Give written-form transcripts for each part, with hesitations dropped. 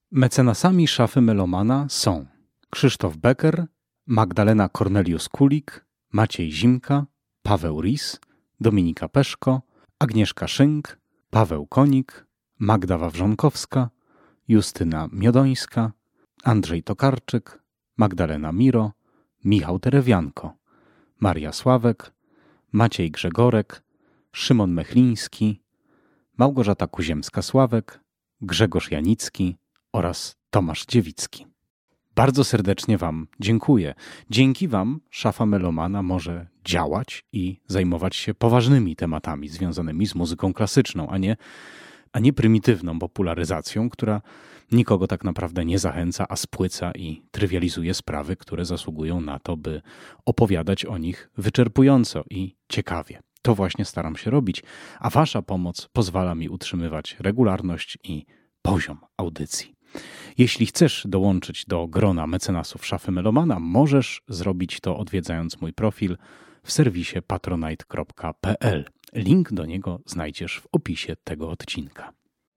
Mecenasami Szafy Melomana są Krzysztof Becker, Magdalena Kornelius-Kulik, Maciej Zimka, Paweł Ris, Dominika Peszko, Agnieszka Szynk, Paweł Konik, Magda Wawrzonkowska, Justyna Miodońska, Andrzej Tokarczyk, Magdalena Miro, Michał Terewianko, Maria Sławek, Maciej Grzegorek, Szymon Mechliński, Małgorzata Kuziemska-Sławek, Grzegorz Janicki oraz Tomasz Dziewicki. Bardzo serdecznie Wam dziękuję. Dzięki Wam Szafa Melomana może działać i zajmować się poważnymi tematami związanymi z muzyką klasyczną, a nie prymitywną popularyzacją, która nikogo tak naprawdę nie zachęca, a spłyca i trywializuje sprawy, które zasługują na to, by opowiadać o nich wyczerpująco i ciekawie. To właśnie staram się robić, a Wasza pomoc pozwala mi utrzymywać regularność i poziom audycji. Jeśli chcesz dołączyć do grona mecenasów Szafy Melomana, możesz zrobić to odwiedzając mój profil w serwisie patronite.pl. Link do niego znajdziesz w opisie tego odcinka.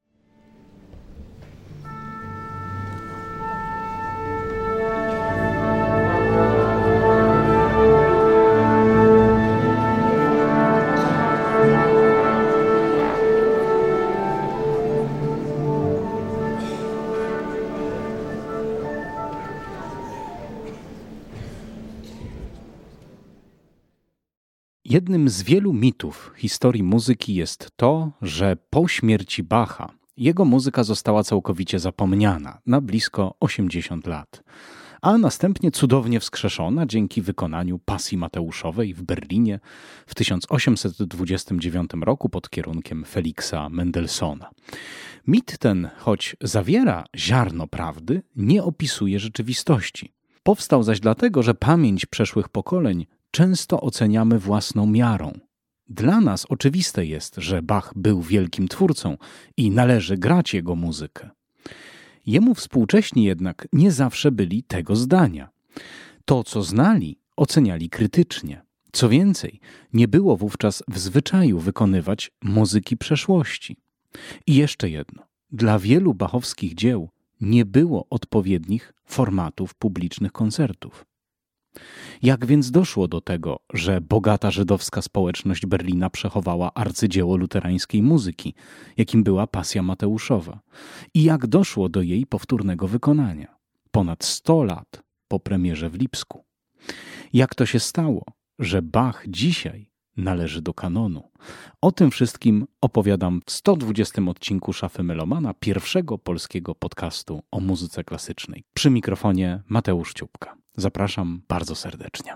Jednym z wielu mitów historii muzyki jest to, że po śmierci Bacha jego muzyka została całkowicie zapomniana na blisko 80 lat, a następnie cudownie wskrzeszona dzięki wykonaniu Pasji Mateuszowej w Berlinie w 1829 roku pod kierunkiem Feliksa Mendelssohna. Mit ten, choć zawiera ziarno prawdy, nie opisuje rzeczywistości. Powstał zaś dlatego, że pamięć przeszłych pokoleń często oceniamy własną miarą. Dla nas oczywiste jest, że Bach był wielkim twórcą i należy grać jego muzykę. Jemu współcześni jednak nie zawsze byli tego zdania. To, co znali, oceniali krytycznie. Co więcej, nie było wówczas w zwyczaju wykonywać muzyki przeszłości. I jeszcze jedno. Dla wielu bachowskich dzieł nie było odpowiednich formatów publicznych koncertów. Jak więc doszło do tego, że bogata żydowska społeczność Berlina przechowała arcydzieło luterańskiej muzyki, jakim była Pasja Mateuszowa? I jak doszło do jej powtórnego wykonania? Ponad 100 lat po premierze w Lipsku. Jak to się stało, że Bach dzisiaj należy do kanonu? O tym wszystkim opowiadam w 120 odcinku Szafy Melomana, pierwszego polskiego podcastu o muzyce klasycznej. Przy mikrofonie Mateusz Ciupka. Zapraszam bardzo serdecznie.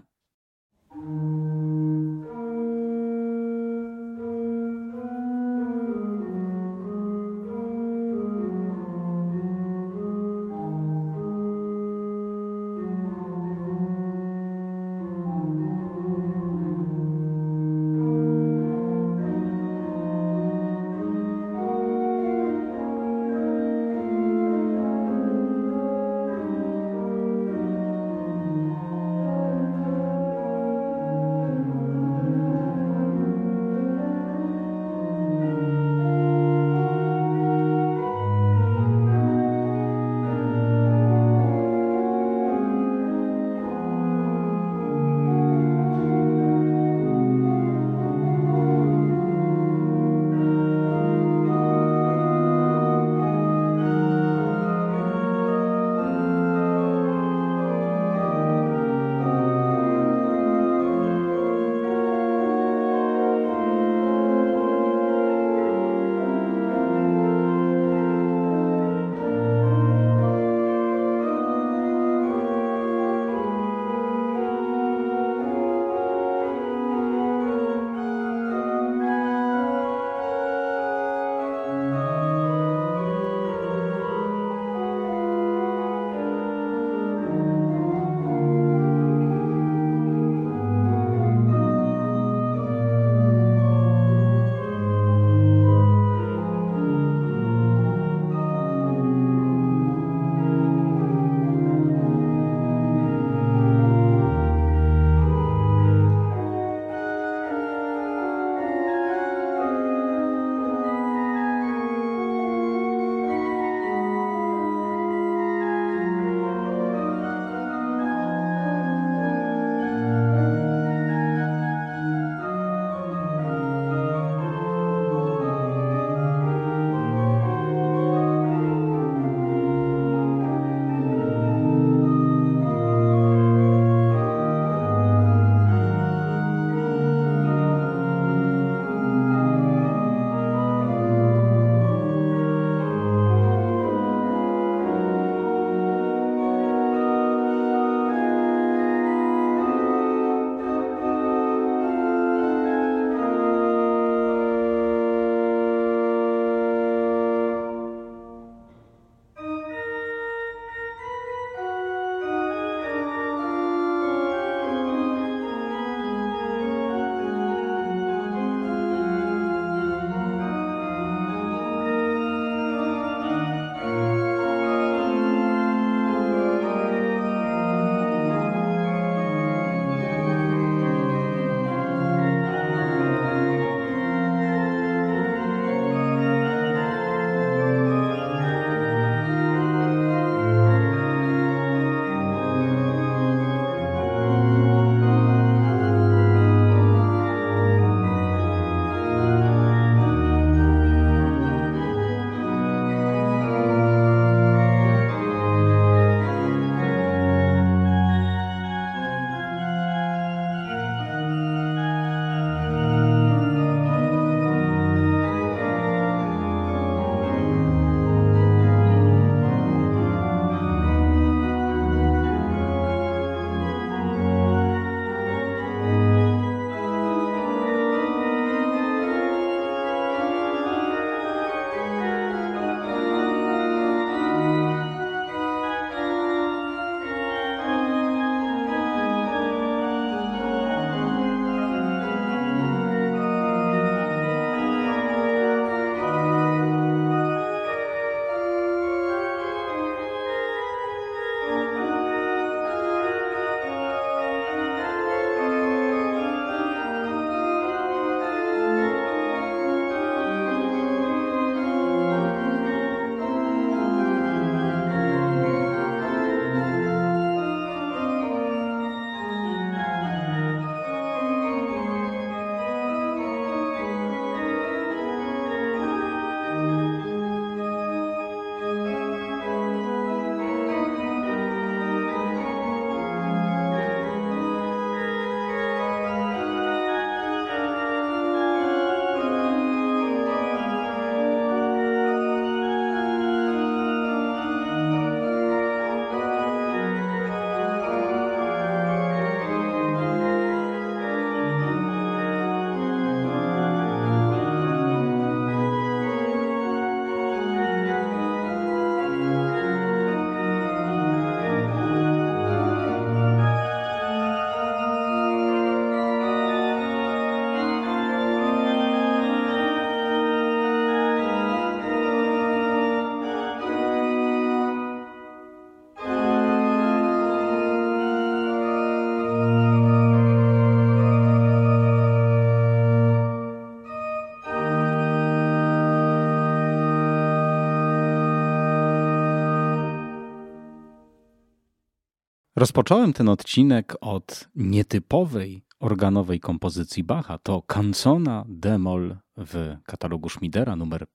Rozpocząłem ten odcinek od nietypowej organowej kompozycji Bacha. To Canzona d-moll w katalogu Schmiedera numer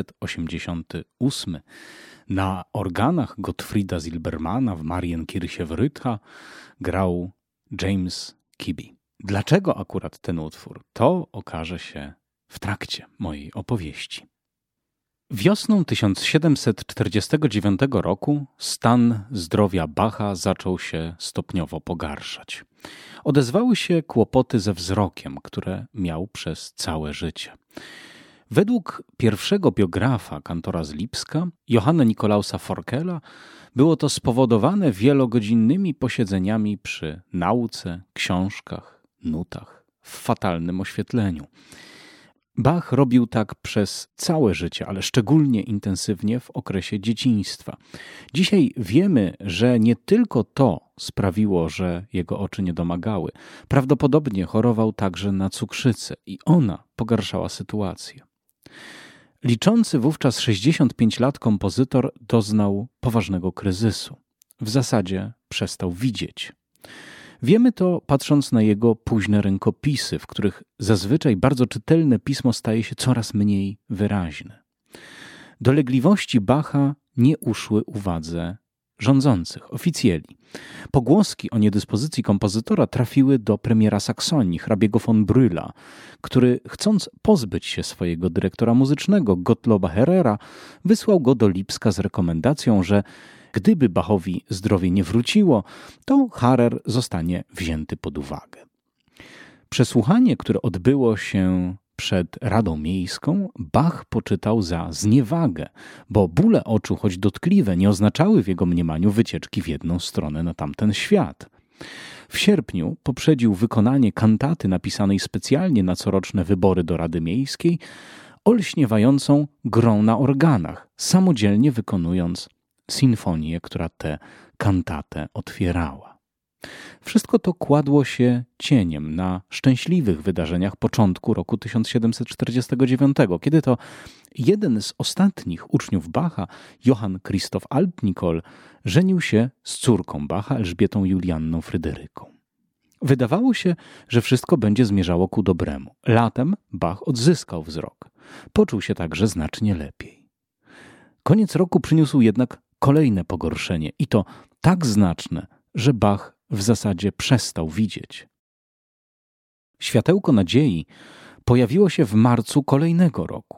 588. Na organach Gottfrieda Silbermana w Marienkirche w Rütha grał James Kibbe. Dlaczego akurat ten utwór? To okaże się w trakcie mojej opowieści. Wiosną 1749 roku stan zdrowia Bacha zaczął się stopniowo pogarszać. Odezwały się kłopoty ze wzrokiem, które miał przez całe życie. Według pierwszego biografa kantora z Lipska, Johanna Nikolausa Forkela, było to spowodowane wielogodzinnymi posiedzeniami przy nauce, książkach, nutach, w fatalnym oświetleniu. Bach robił tak przez całe życie, ale szczególnie intensywnie w okresie dzieciństwa. Dzisiaj wiemy, że nie tylko to sprawiło, że jego oczy nie domagały. Prawdopodobnie chorował także na cukrzycę i ona pogarszała sytuację. Liczący wówczas 65 lat kompozytor doznał poważnego kryzysu. W zasadzie przestał widzieć. Wiemy to patrząc na jego późne rękopisy, w których zazwyczaj bardzo czytelne pismo staje się coraz mniej wyraźne. Dolegliwości Bacha nie uszły uwadze rządzących, oficjeli. Pogłoski o niedyspozycji kompozytora trafiły do premiera Saksonii, hrabiego von Brühla, który, chcąc pozbyć się swojego dyrektora muzycznego, Gottloba Herrera, wysłał go do Lipska z rekomendacją, że gdyby Bachowi zdrowie nie wróciło, to Harrer zostanie wzięty pod uwagę. Przesłuchanie, które odbyło się przed Radą Miejską, Bach poczytał za zniewagę, bo bóle oczu, choć dotkliwe, nie oznaczały w jego mniemaniu wycieczki w jedną stronę na tamten świat. W sierpniu poprzedził wykonanie kantaty napisanej specjalnie na coroczne wybory do Rady Miejskiej, olśniewającą grą na organach, samodzielnie wykonując sinfonię, która tę kantatę otwierała. Wszystko to kładło się cieniem na szczęśliwych wydarzeniach początku roku 1749, kiedy to jeden z ostatnich uczniów Bacha, Johann Christoph Altnikol, żenił się z córką Bacha, Elżbietą Julianną Fryderyką. Wydawało się, że wszystko będzie zmierzało ku dobremu. Latem Bach odzyskał wzrok. Poczuł się także znacznie lepiej. Koniec roku przyniósł jednak kolejne pogorszenie i to tak znaczne, że Bach w zasadzie przestał widzieć. Światełko nadziei pojawiło się w marcu kolejnego roku,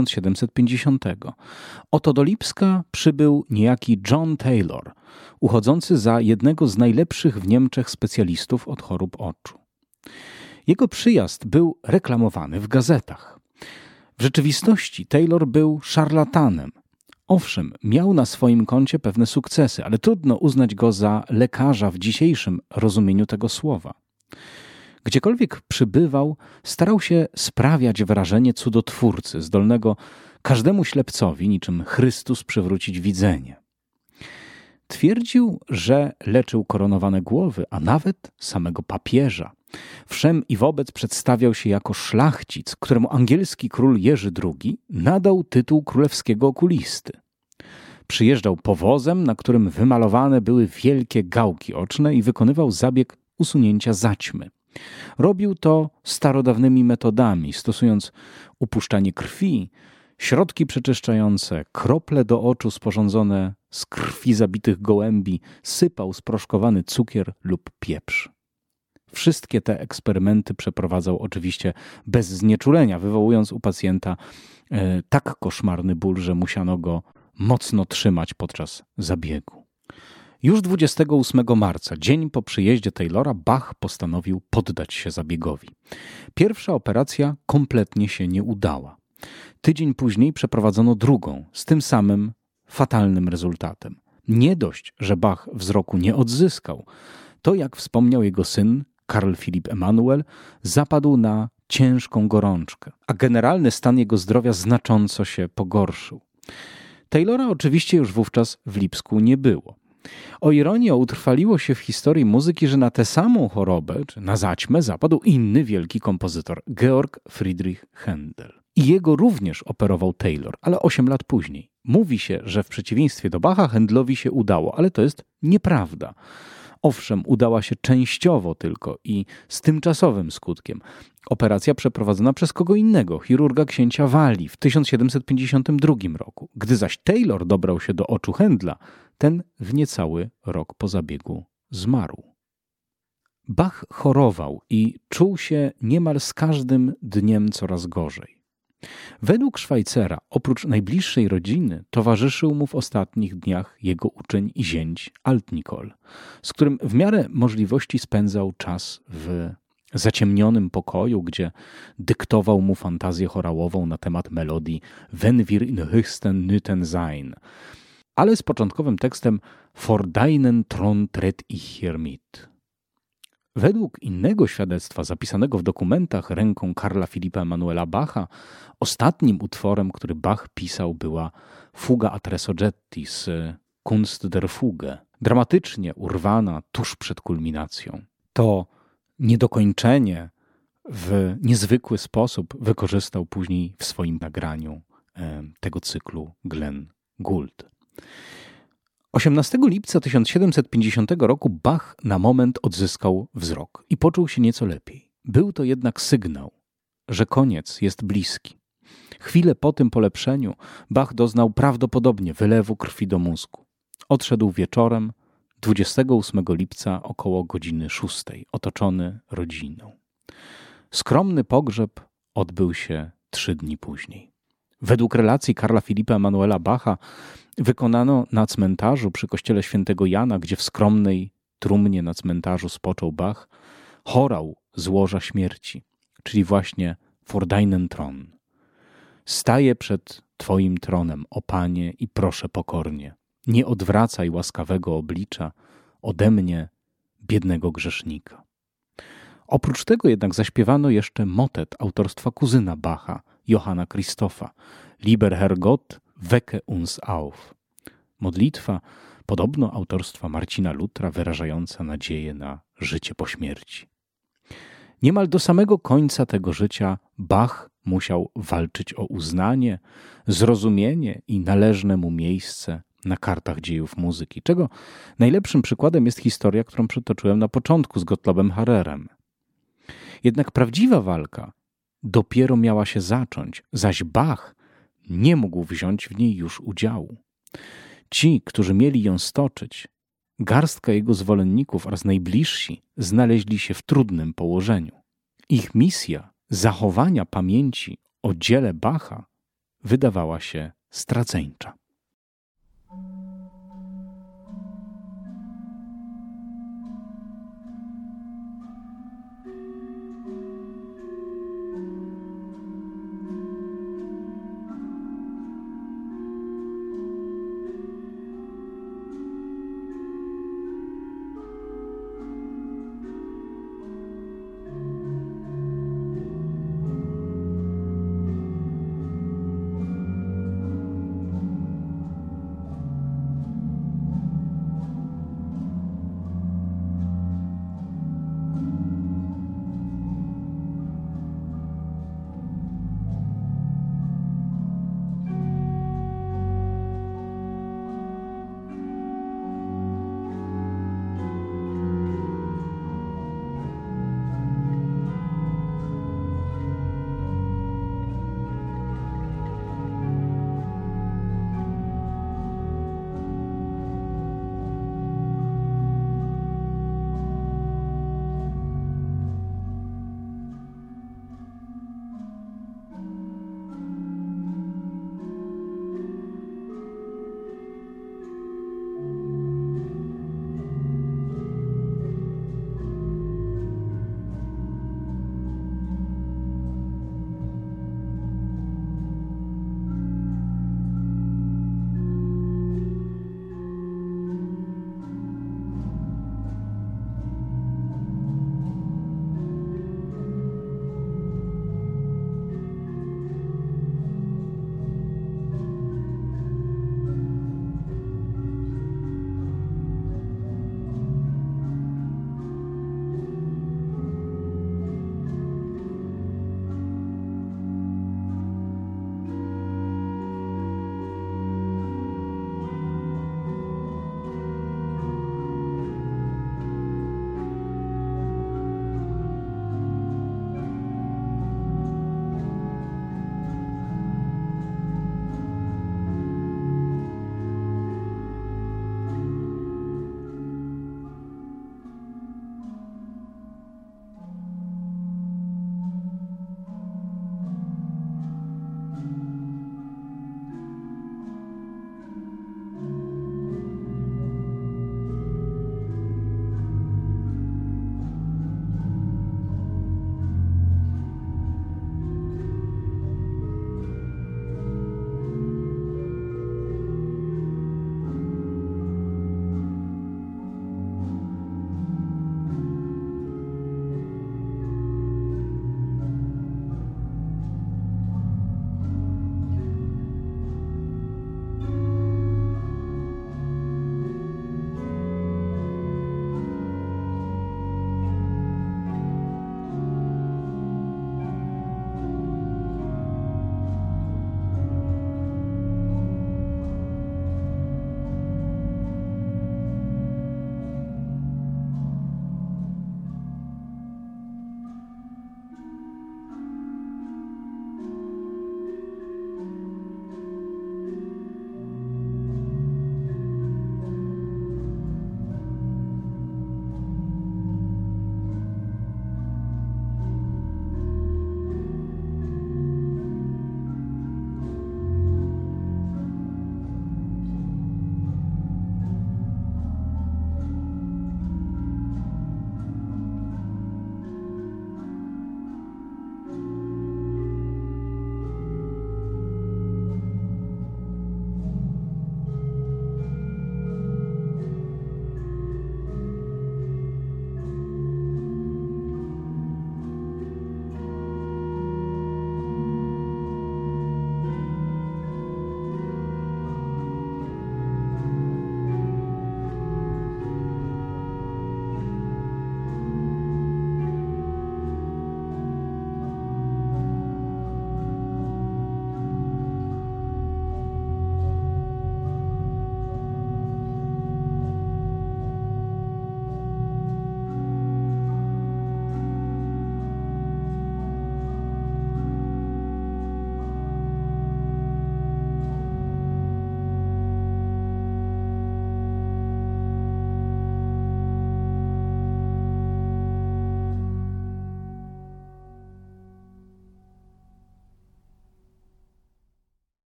1750. Oto do Lipska przybył niejaki John Taylor, uchodzący za jednego z najlepszych w Niemczech specjalistów od chorób oczu. Jego przyjazd był reklamowany w gazetach. W rzeczywistości Taylor był szarlatanem. Owszem, miał na swoim koncie pewne sukcesy, ale trudno uznać go za lekarza w dzisiejszym rozumieniu tego słowa. Gdziekolwiek przybywał, starał się sprawiać wrażenie cudotwórcy, zdolnego każdemu ślepcowi, niczym Chrystus, przywrócić widzenie. Twierdził, że leczył koronowane głowy, a nawet samego papieża. Wszem i wobec przedstawiał się jako szlachcic, któremu angielski król Jerzy II nadał tytuł królewskiego okulisty. Przyjeżdżał powozem, na którym wymalowane były wielkie gałki oczne i wykonywał zabieg usunięcia zaćmy. Robił to starodawnymi metodami, stosując upuszczanie krwi, środki przeczyszczające, krople do oczu sporządzone z krwi zabitych gołębi, sypał sproszkowany cukier lub pieprz. Wszystkie te eksperymenty przeprowadzał oczywiście bez znieczulenia, wywołując u pacjenta tak koszmarny ból, że musiano go mocno trzymać podczas zabiegu. Już 28 marca, dzień po przyjeździe Taylora, Bach postanowił poddać się zabiegowi. Pierwsza operacja kompletnie się nie udała. Tydzień później przeprowadzono drugą, z tym samym fatalnym rezultatem. Nie dość, że Bach wzroku nie odzyskał, to jak wspomniał jego syn, Karl Philipp Emanuel, zapadł na ciężką gorączkę, a generalny stan jego zdrowia znacząco się pogorszył. Taylora oczywiście już wówczas w Lipsku nie było. O ironię utrwaliło się w historii muzyki, że na tę samą chorobę, czy na zaćmę, zapadł inny wielki kompozytor, Georg Friedrich Händel. I jego również operował Taylor, ale 8 lat później. Mówi się, że w przeciwieństwie do Bacha Händlowi się udało, ale to jest nieprawda. Owszem, udała się częściowo tylko i z tymczasowym skutkiem. Operacja przeprowadzona przez kogo innego, chirurga księcia Walii w 1752 roku. Gdy zaś Taylor dobrał się do oczu Händla, ten w niecały rok po zabiegu zmarł. Bach chorował i czuł się niemal z każdym dniem coraz gorzej. Według Szwajcera, oprócz najbliższej rodziny, towarzyszył mu w ostatnich dniach jego uczeń i zięć Alt-Nicol, z którym w miarę możliwości spędzał czas w zaciemnionym pokoju, gdzie dyktował mu fantazję chorałową na temat melodii Wenn wir in höchsten Nöten sein, ale z początkowym tekstem For deinen Thron tritt ich hier mit. Według innego świadectwa zapisanego w dokumentach ręką Karla Philippa Emanuela Bacha, ostatnim utworem, który Bach pisał, była Fuga a tre soggetti z Kunst der Fuge, dramatycznie urwana tuż przed kulminacją. To niedokończenie w niezwykły sposób wykorzystał później w swoim nagraniu tego cyklu Glenn Gould. 18 lipca 1750 roku Bach na moment odzyskał wzrok i poczuł się nieco lepiej. Był to jednak sygnał, że koniec jest bliski. Chwilę po tym polepszeniu Bach doznał prawdopodobnie wylewu krwi do mózgu. Odszedł wieczorem 28 lipca około godziny 6, otoczony rodziną. Skromny pogrzeb odbył się 3 dni później. Według relacji Karla Philippa Emanuela Bacha wykonano na cmentarzu przy kościele świętego Jana, gdzie w skromnej trumnie na cmentarzu spoczął Bach, chorał z łoża śmierci, czyli właśnie For deinen Thron. Staję przed Twoim tronem, o Panie, i proszę pokornie, nie odwracaj łaskawego oblicza ode mnie, biednego grzesznika. Oprócz tego jednak zaśpiewano jeszcze motet autorstwa kuzyna Bacha, Johanna Christopha, Lieber Herrgott, wecke uns auf. Modlitwa, podobno autorstwa Marcina Lutra, wyrażająca nadzieję na życie po śmierci. Niemal do samego końca tego życia Bach musiał walczyć o uznanie, zrozumienie i należne mu miejsce na kartach dziejów muzyki, czego najlepszym przykładem jest historia, którą przytoczyłem na początku z Gottlobem Harrerem. Jednak prawdziwa walka dopiero miała się zacząć, zaś Bach nie mógł wziąć w niej już udziału. Ci, którzy mieli ją stoczyć, garstka jego zwolenników oraz najbliżsi, znaleźli się w trudnym położeniu. Ich misja zachowania pamięci o dziele Bacha wydawała się straceńcza.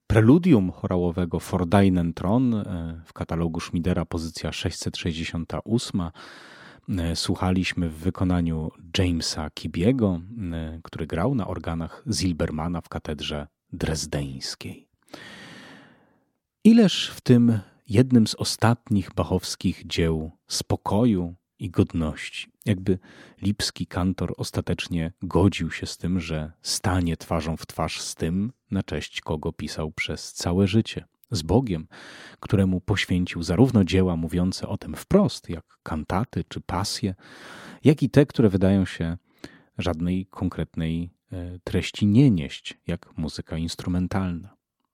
preludium chorałowego For Deinen Thron w katalogu Schmidera pozycja 668. Słuchaliśmy w wykonaniu Jamesa Kibiego, który grał na organach Zilbermana w katedrze drezdeńskiej. Ileż w tym jednym z ostatnich bachowskich dzieł spokoju i godności. Jakby lipski kantor ostatecznie godził się z tym, że stanie twarzą w twarz z tym, na cześć kogo pisał przez całe życie. Z Bogiem, któremu poświęcił zarówno dzieła mówiące o tym wprost, jak kantaty czy pasje, jak i te, które wydają się żadnej konkretnej treści nie nieść, jak muzyka instrumentalna.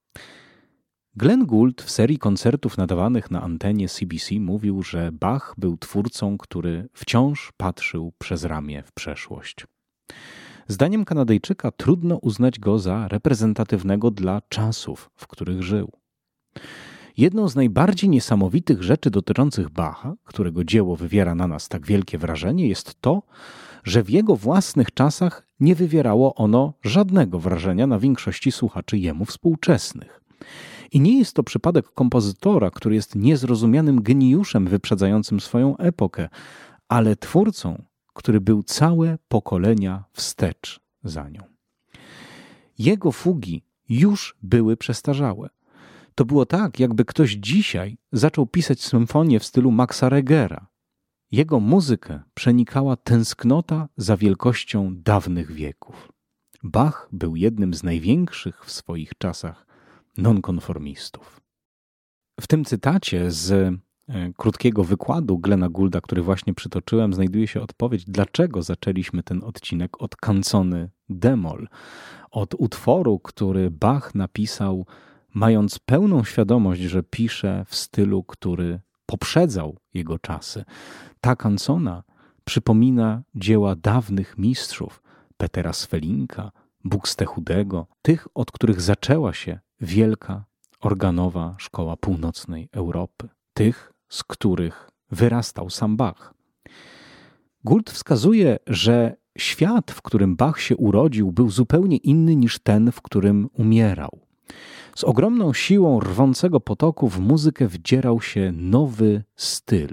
Glenn Gould w serii koncertów nadawanych na antenie CBC mówił, że Bach był twórcą, który wciąż patrzył przez ramię w przeszłość. Zdaniem Kanadyjczyka trudno uznać go za reprezentatywnego dla czasów, w których żył. Jedną z najbardziej niesamowitych rzeczy dotyczących Bacha, którego dzieło wywiera na nas tak wielkie wrażenie, jest to, że w jego własnych czasach nie wywierało ono żadnego wrażenia na większości słuchaczy jemu współczesnych. I nie jest to przypadek kompozytora, który jest niezrozumianym geniuszem wyprzedzającym swoją epokę, ale twórcą, który był całe pokolenia wstecz za nią. Jego fugi już były przestarzałe. To było tak, jakby ktoś dzisiaj zaczął pisać symfonię w stylu Maxa Regera. Jego muzykę przenikała tęsknota za wielkością dawnych wieków. Bach był jednym z największych w swoich czasach nonkonformistów. W tym cytacie z krótkiego wykładu Glena Goulda, który właśnie przytoczyłem, znajduje się odpowiedź, dlaczego zaczęliśmy ten odcinek od kancony d-moll, od utworu, który Bach napisał, mając pełną świadomość, że pisze w stylu, który poprzedzał jego czasy. Ta kancona przypomina dzieła dawnych mistrzów, Petera Swelinka, Buxtehudego, tych, od których zaczęła się wielka organowa szkoła północnej Europy, tych, z których wyrastał sam Bach. Gould wskazuje, że świat, w którym Bach się urodził, był zupełnie inny niż ten, w którym umierał. Z ogromną siłą rwącego potoku w muzykę wdzierał się nowy styl.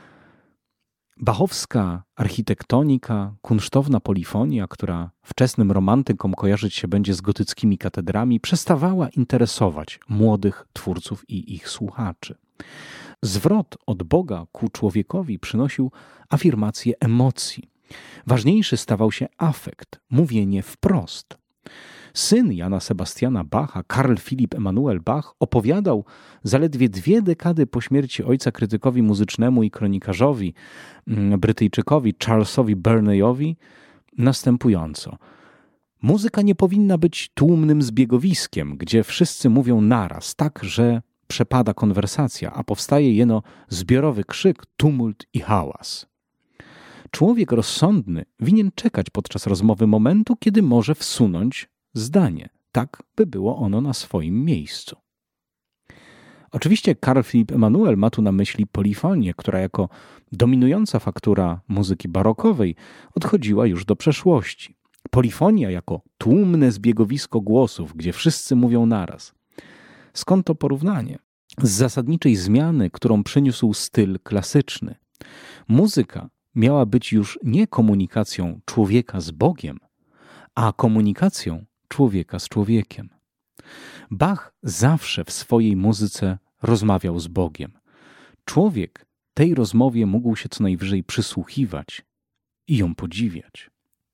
Bachowska architektonika, kunsztowna polifonia, która wczesnym romantykom kojarzyć się będzie z gotyckimi katedrami, przestawała interesować młodych twórców i ich słuchaczy. Zwrot od Boga ku człowiekowi przynosił afirmację emocji. Ważniejszy stawał się afekt, mówienie wprost. Syn Jana Sebastiana Bacha, Karl Philipp Emanuel Bach, opowiadał zaledwie 2 dekady po śmierci ojca krytykowi muzycznemu i kronikarzowi, Brytyjczykowi Charlesowi Burneyowi, następująco. Muzyka nie powinna być tłumnym zbiegowiskiem, gdzie wszyscy mówią naraz, tak, że przepada konwersacja, a powstaje jeno zbiorowy krzyk, tumult i hałas. Człowiek rozsądny winien czekać podczas rozmowy momentu, kiedy może wsunąć zdanie, tak by było ono na swoim miejscu. Oczywiście Karl Philipp Emanuel ma tu na myśli polifonię, która jako dominująca faktura muzyki barokowej odchodziła już do przeszłości. Polifonia jako tłumne zbiegowisko głosów, gdzie wszyscy mówią naraz. Skąd to porównanie? Z zasadniczej zmiany, którą przyniósł styl klasyczny. Muzyka miała być już nie komunikacją człowieka z Bogiem, a komunikacją człowieka z człowiekiem. Bach zawsze w swojej muzyce rozmawiał z Bogiem. Człowiek tej rozmowie mógł się co najwyżej przysłuchiwać i ją podziwiać.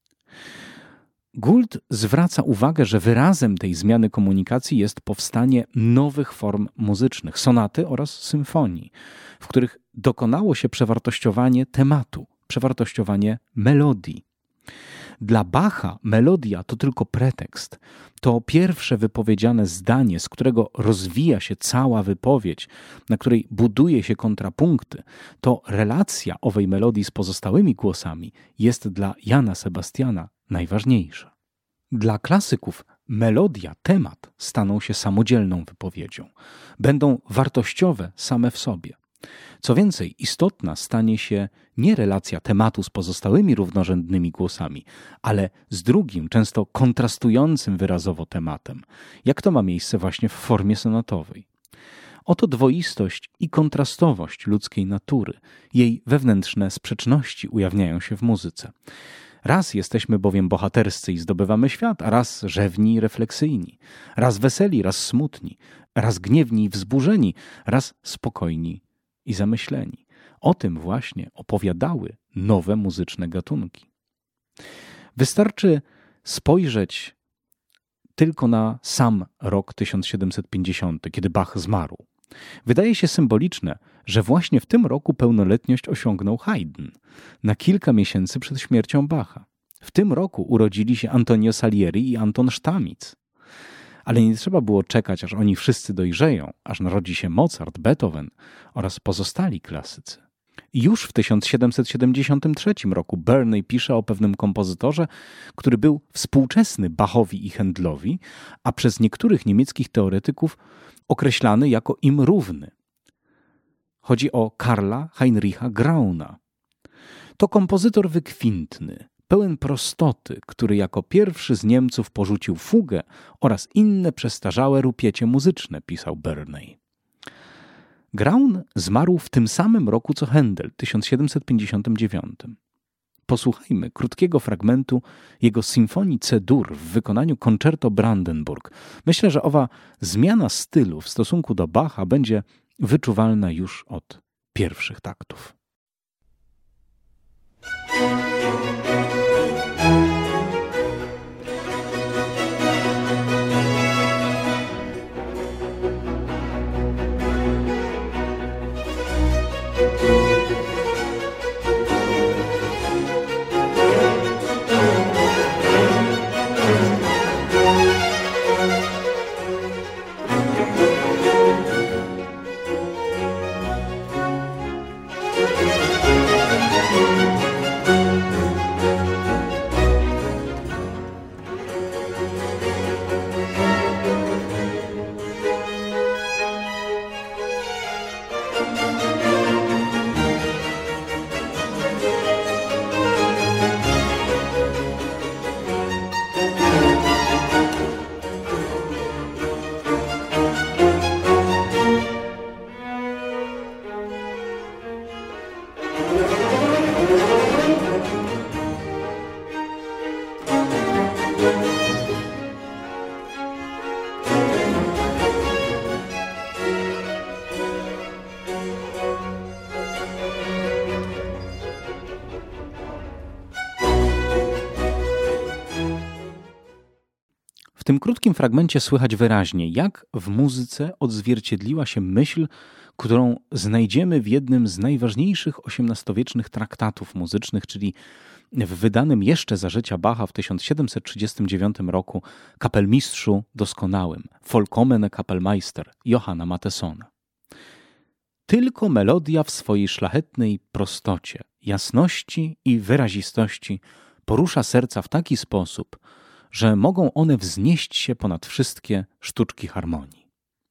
Gould zwraca uwagę, że wyrazem tej zmiany komunikacji jest powstanie nowych form muzycznych, sonaty oraz symfonii, w których dokonało się przewartościowanie tematu, przewartościowanie melodii. Dla Bacha melodia to tylko pretekst. To pierwsze wypowiedziane zdanie, z którego rozwija się cała wypowiedź, na której buduje się kontrapunkty. To relacja owej melodii z pozostałymi głosami jest dla Jana Sebastiana najważniejsza. Dla klasyków melodia, temat staną się samodzielną wypowiedzią. Będą wartościowe same w sobie. Co więcej, istotna stanie się nie relacja tematu z pozostałymi równorzędnymi głosami, ale z drugim, często kontrastującym wyrazowo tematem, jak to ma miejsce właśnie w formie sonatowej. Oto dwoistość i kontrastowość ludzkiej natury, jej wewnętrzne sprzeczności ujawniają się w muzyce. Raz jesteśmy bowiem bohaterscy i zdobywamy świat, a raz rzewni i refleksyjni. Raz weseli, raz smutni. Raz gniewni i wzburzeni, raz spokojni i zamyśleni. O tym właśnie opowiadały nowe muzyczne gatunki. Wystarczy spojrzeć tylko na sam rok 1750, kiedy Bach zmarł. Wydaje się symboliczne, że właśnie w tym roku pełnoletność osiągnął Haydn, na kilka miesięcy przed śmiercią Bacha. W tym roku urodzili się Antonio Salieri i Anton Sztamic. Ale nie trzeba było czekać, aż oni wszyscy dojrzeją, aż narodzi się Mozart, Beethoven oraz pozostali klasycy. Już w 1773 roku Burney pisze o pewnym kompozytorze, który był współczesny Bachowi i Händlowi, a przez niektórych niemieckich teoretyków określany jako im równy. Chodzi o Karla Heinricha Grauna. To kompozytor wykwintny, pełen prostoty, który jako pierwszy z Niemców porzucił fugę oraz inne przestarzałe rupiecie muzyczne, pisał Burney. Graun zmarł w tym samym roku co Händel, 1759. Posłuchajmy krótkiego fragmentu jego symfonii C-dur w wykonaniu Concerto Brandenburg. Myślę, że owa zmiana stylu w stosunku do Bacha będzie wyczuwalna już od pierwszych taktów. W tym krótkim fragmencie słychać wyraźnie, jak w muzyce odzwierciedliła się myśl, którą znajdziemy w jednym z najważniejszych XVIII-wiecznych traktatów muzycznych, czyli w wydanym jeszcze za życia Bacha w 1739 roku kapelmistrzu doskonałym, Vollkommene Kapellmeister Johanna Matthessona. Tylko melodia w swojej szlachetnej prostocie, jasności i wyrazistości porusza serca w taki sposób, że mogą one wznieść się ponad wszystkie sztuczki harmonii.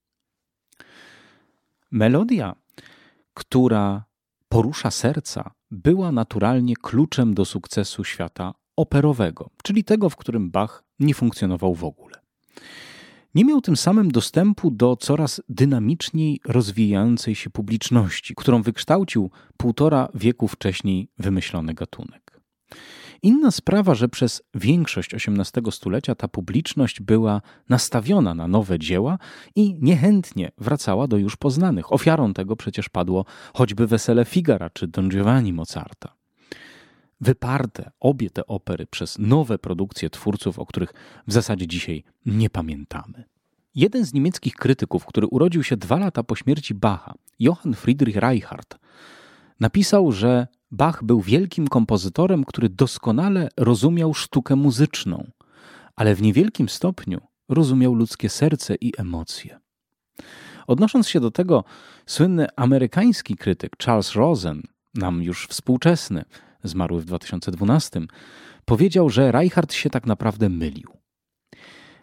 Melodia, która porusza serca, była naturalnie kluczem do sukcesu świata operowego, czyli tego, w którym Bach nie funkcjonował w ogóle. Nie miał tym samym dostępu do coraz dynamiczniej rozwijającej się publiczności, którą wykształcił 1,5 wieku wcześniej wymyślony gatunek. Inna sprawa, że przez większość XVIII stulecia ta publiczność była nastawiona na nowe dzieła i niechętnie wracała do już poznanych. Ofiarą tego przecież padło choćby Wesele Figara czy Don Giovanni Mozarta. Wyparte obie te opery przez nowe produkcje twórców, o których w zasadzie dzisiaj nie pamiętamy. Jeden z niemieckich krytyków, który urodził się 2 lata po śmierci Bacha, Johann Friedrich Reichardt, napisał, że Bach był wielkim kompozytorem, który doskonale rozumiał sztukę muzyczną, ale w niewielkim stopniu rozumiał ludzkie serce i emocje. Odnosząc się do tego, słynny amerykański krytyk Charles Rosen, nam już współczesny, zmarły w 2012, powiedział, że Reichardt się tak naprawdę mylił.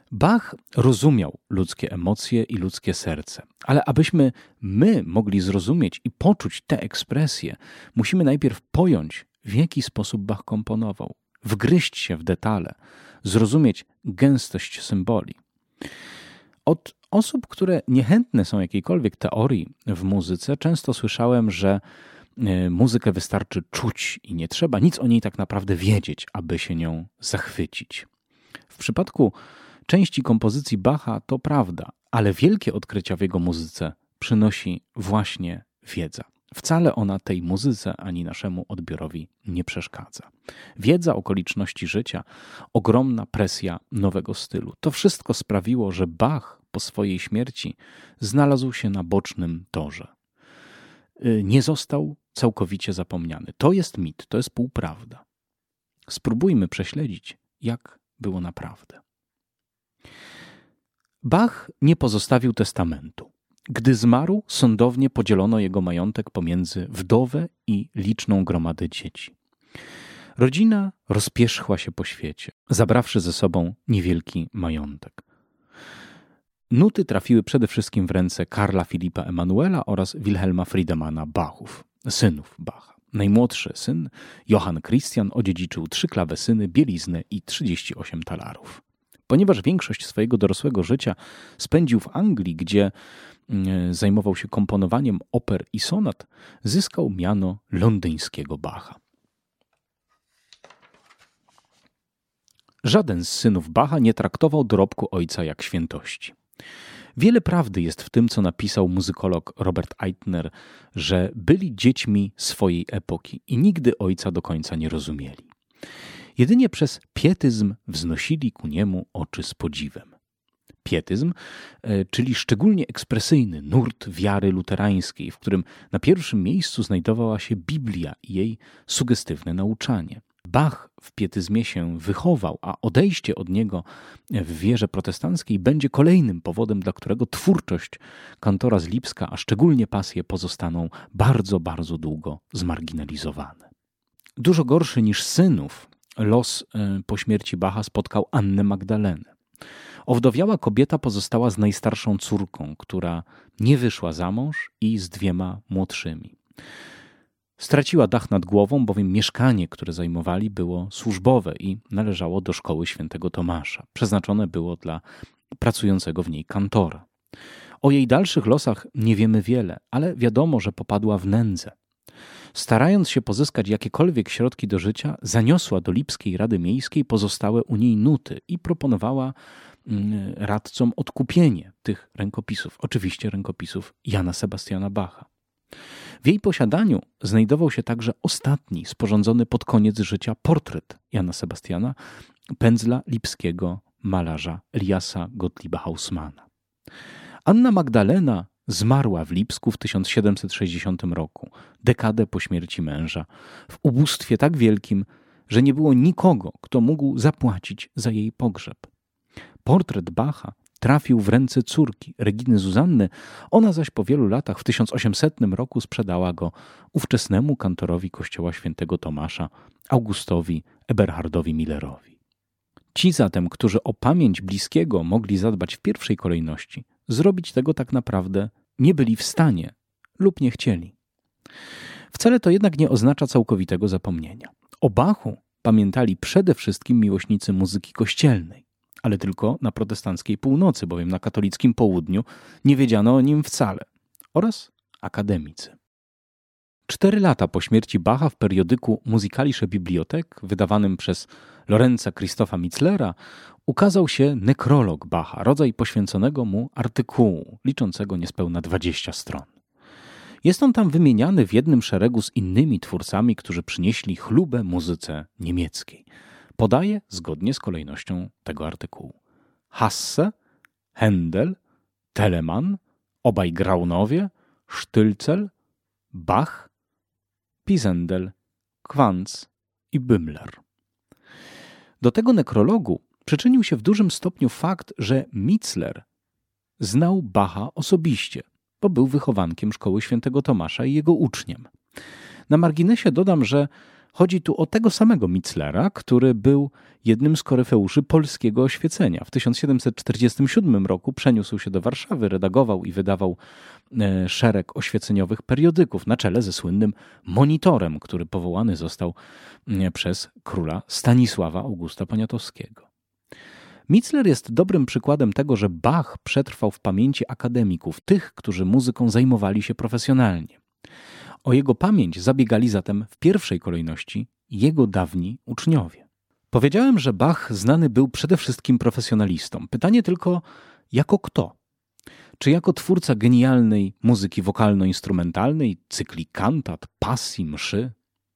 Bach rozumiał ludzkie emocje i ludzkie serce, ale abyśmy my mogli zrozumieć i poczuć te ekspresje, musimy najpierw pojąć, w jaki sposób Bach komponował, wgryźć się w detale, zrozumieć gęstość symboli. Od osób, które niechętne są jakiejkolwiek teorii w muzyce, często słyszałem, że muzykę wystarczy czuć i nie trzeba nic o niej tak naprawdę wiedzieć, aby się nią zachwycić. W przypadku części kompozycji Bacha to prawda, ale wielkie odkrycia w jego muzyce przynosi właśnie wiedza. Wcale ona tej muzyce ani naszemu odbiorowi nie przeszkadza. Wiedza, okoliczności życia, ogromna presja nowego stylu. To wszystko sprawiło, że Bach po swojej śmierci znalazł się na bocznym torze. Nie został całkowicie zapomniany. To jest mit, to jest półprawda. Spróbujmy prześledzić, jak było naprawdę. Bach nie pozostawił testamentu. Gdy zmarł, sądownie podzielono jego majątek pomiędzy wdowę i liczną gromadę dzieci. Rodzina rozpierzchła się po świecie, zabrawszy ze sobą niewielki majątek. Nuty trafiły przede wszystkim w ręce Karla Filipa Emanuela oraz Wilhelma Friedemana Bachów, synów Bacha. Najmłodszy syn, Johann Christian, odziedziczył 3 klawesyny, bieliznę i 38 talarów. Ponieważ większość swojego dorosłego życia spędził w Anglii, gdzie zajmował się komponowaniem oper i sonat, zyskał miano londyńskiego Bacha. Żaden z synów Bacha nie traktował dorobku ojca jak świętości. Wiele prawdy jest w tym, co napisał muzykolog Robert Eitner, że byli dziećmi swojej epoki i nigdy ojca do końca nie rozumieli. Jedynie przez pietyzm wznosili ku niemu oczy z podziwem. Pietyzm, czyli szczególnie ekspresyjny nurt wiary luterańskiej, w którym na pierwszym miejscu znajdowała się Biblia i jej sugestywne nauczanie. Bach w pietyzmie się wychował, a odejście od niego w wierze protestanckiej będzie kolejnym powodem, dla którego twórczość kantora z Lipska, a szczególnie pasje, pozostaną bardzo, bardzo długo zmarginalizowane. Dużo gorszy niż synów los po śmierci Bacha spotkał Annę Magdalenę. Owdowiała kobieta pozostała z najstarszą córką, która nie wyszła za mąż i z 2 młodszymi. Straciła dach nad głową, bowiem mieszkanie, które zajmowali, było służbowe i należało do szkoły świętego Tomasza. Przeznaczone było dla pracującego w niej kantora. O jej dalszych losach nie wiemy wiele, ale wiadomo, że popadła w nędzę. Starając się pozyskać jakiekolwiek środki do życia, zaniosła do Lipskiej Rady Miejskiej pozostałe u niej nuty i proponowała radcom odkupienie tych rękopisów. Oczywiście rękopisów Jana Sebastiana Bacha. W jej posiadaniu znajdował się także ostatni, sporządzony pod koniec życia portret Jana Sebastiana, pędzla lipskiego malarza Eliasa Gottlieba Hausmana. Anna Magdalena zmarła w Lipsku w 1760 roku, dekadę po śmierci męża, w ubóstwie tak wielkim, że nie było nikogo, kto mógł zapłacić za jej pogrzeb. Portret Bacha trafił w ręce córki, Reginy Zuzanny, ona zaś po wielu latach w 1800 roku sprzedała go ówczesnemu kantorowi kościoła świętego Tomasza, Augustowi Eberhardowi Millerowi. Ci zatem, którzy o pamięć bliskiego mogli zadbać w pierwszej kolejności, zrobić tego tak naprawdę nie byli w stanie lub nie chcieli. Wcale to jednak nie oznacza całkowitego zapomnienia. O Bachu pamiętali przede wszystkim miłośnicy muzyki kościelnej, ale tylko na protestanckiej północy, bowiem na katolickim południu nie wiedziano o nim wcale, oraz akademicy. 4 lata po śmierci Bacha w periodyku Musikalische Bibliothek, wydawanym przez Lorenza Christopha Mitzlera, ukazał się nekrolog Bacha, rodzaj poświęconego mu artykułu, liczącego niespełna 20 stron. Jest on tam wymieniany w jednym szeregu z innymi twórcami, którzy przynieśli chlubę muzyce niemieckiej. Podaje zgodnie z kolejnością tego artykułu: Hasse, Händel, Telemann, obaj Graunowie, Stülzel, Bach, Pisendel, Quantz i Bümmler. Do tego nekrologu przyczynił się w dużym stopniu fakt, że Mitzler znał Bacha osobiście, bo był wychowankiem szkoły świętego Tomasza i jego uczniem. Na marginesie dodam, że Chodzi tu o tego samego Mitzlera, który był jednym z koryfeuszy polskiego oświecenia. W 1747 roku przeniósł się do Warszawy, redagował i wydawał szereg oświeceniowych periodyków na czele ze słynnym Monitorem, który powołany został przez króla Stanisława Augusta Poniatowskiego. Mitzler jest dobrym przykładem tego, że Bach przetrwał w pamięci akademików, tych, którzy muzyką zajmowali się profesjonalnie. O jego pamięć zabiegali zatem w pierwszej kolejności jego dawni uczniowie. Powiedziałem, że Bach znany był przede wszystkim profesjonalistom. Pytanie tylko, jako kto? Czy jako twórca genialnej muzyki wokalno-instrumentalnej, cykli kantat, pasji, mszy?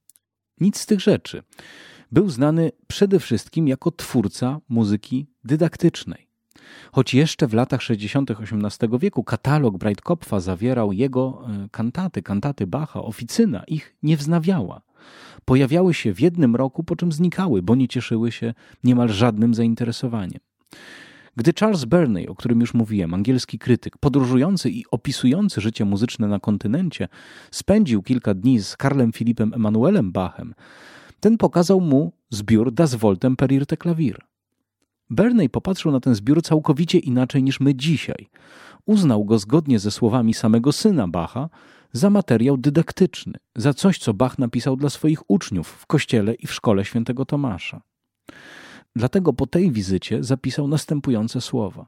Nic z tych rzeczy. Był znany przede wszystkim jako twórca muzyki dydaktycznej. Choć jeszcze w latach 60. XVIII wieku katalog Breitkopfa zawierał jego kantaty Bacha, oficyna ich nie wznawiała. Pojawiały się w jednym roku, po czym znikały, bo nie cieszyły się niemal żadnym zainteresowaniem. Gdy Charles Burney, o którym już mówiłem, angielski krytyk, podróżujący i opisujący życie muzyczne na kontynencie, spędził kilka dni z Karlem Philippem Emanuelem Bachem, ten pokazał mu zbiór Das Wohltemperiertes Klavier. Burney popatrzył na ten zbiór całkowicie inaczej niż my dzisiaj. Uznał go zgodnie ze słowami samego syna Bacha za materiał dydaktyczny, za coś, co Bach napisał dla swoich uczniów w kościele i w szkole świętego Tomasza. Dlatego po tej wizycie zapisał następujące słowa.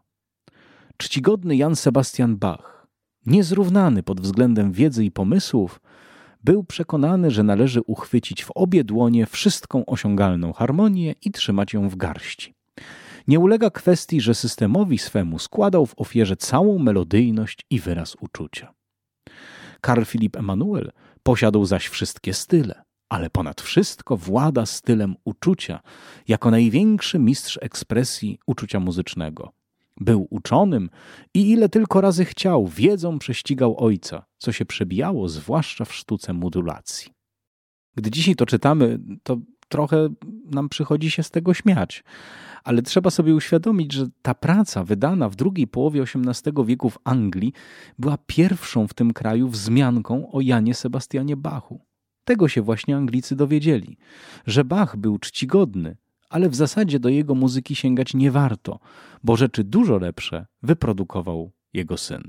Czcigodny Jan Sebastian Bach, niezrównany pod względem wiedzy i pomysłów, był przekonany, że należy uchwycić w obie dłonie wszystką osiągalną harmonię i trzymać ją w garści. Nie ulega kwestii, że systemowi swemu składał w ofierze całą melodyjność i wyraz uczucia. Karl Philipp Emanuel posiadał zaś wszystkie style, ale ponad wszystko włada stylem uczucia, jako największy mistrz ekspresji uczucia muzycznego. Był uczonym i ile tylko razy chciał, wiedzą prześcigał ojca, co się przebijało zwłaszcza w sztuce modulacji. Gdy dzisiaj to czytamy, to trochę nam przychodzi się z tego śmiać, ale trzeba sobie uświadomić, że ta praca wydana w drugiej połowie XVIII wieku w Anglii była pierwszą w tym kraju wzmianką o Janie Sebastianie Bachu. Tego się właśnie Anglicy dowiedzieli, że Bach był czcigodny, ale w zasadzie do jego muzyki sięgać nie warto, bo rzeczy dużo lepsze wyprodukował jego syn.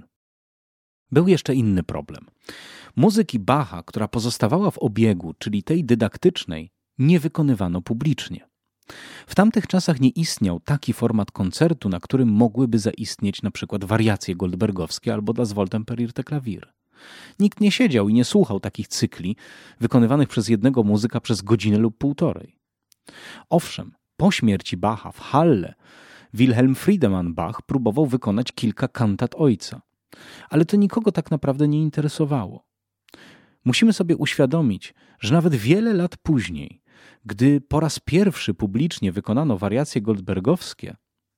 Był jeszcze inny problem. Muzyki Bacha, która pozostawała w obiegu, czyli tej dydaktycznej, nie wykonywano publicznie. W tamtych czasach nie istniał taki format koncertu, na którym mogłyby zaistnieć na przykład wariacje goldbergowskie albo Das Wohltemperiertes Klavier. Nikt nie siedział i nie słuchał takich cykli wykonywanych przez jednego muzyka przez godzinę lub półtorej. Owszem, po śmierci Bacha w Halle Wilhelm Friedemann Bach próbował wykonać kilka kantat ojca, ale to nikogo tak naprawdę nie interesowało. Musimy sobie uświadomić, że nawet wiele lat później, gdy po raz pierwszy publicznie wykonano wariacje goldbergowskie,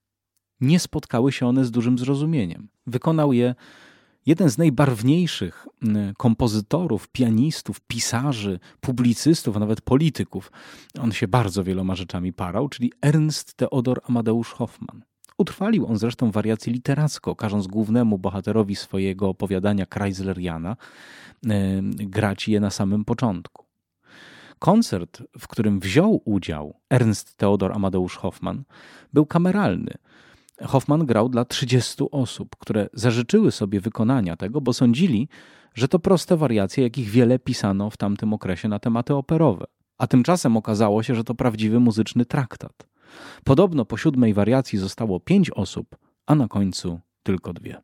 nie spotkały się one z dużym zrozumieniem. Wykonał je jeden z najbarwniejszych kompozytorów, pianistów, pisarzy, publicystów, a nawet polityków. On się bardzo wieloma rzeczami parał, czyli Ernst Theodor Amadeusz Hoffmann. Utrwalił on zresztą wariacje literacko, każąc głównemu bohaterowi swojego opowiadania Kreisleriana grać je na samym początku. Koncert, w którym wziął udział Ernst Theodor Amadeusz Hoffmann, był kameralny. Hoffmann grał dla 30 osób, które zażyczyły sobie wykonania tego, bo sądzili, że to proste wariacje, jakich wiele pisano w tamtym okresie na tematy operowe. A tymczasem okazało się, że to prawdziwy muzyczny traktat. Podobno po 7. wariacji zostało 5 osób, a na końcu tylko 2.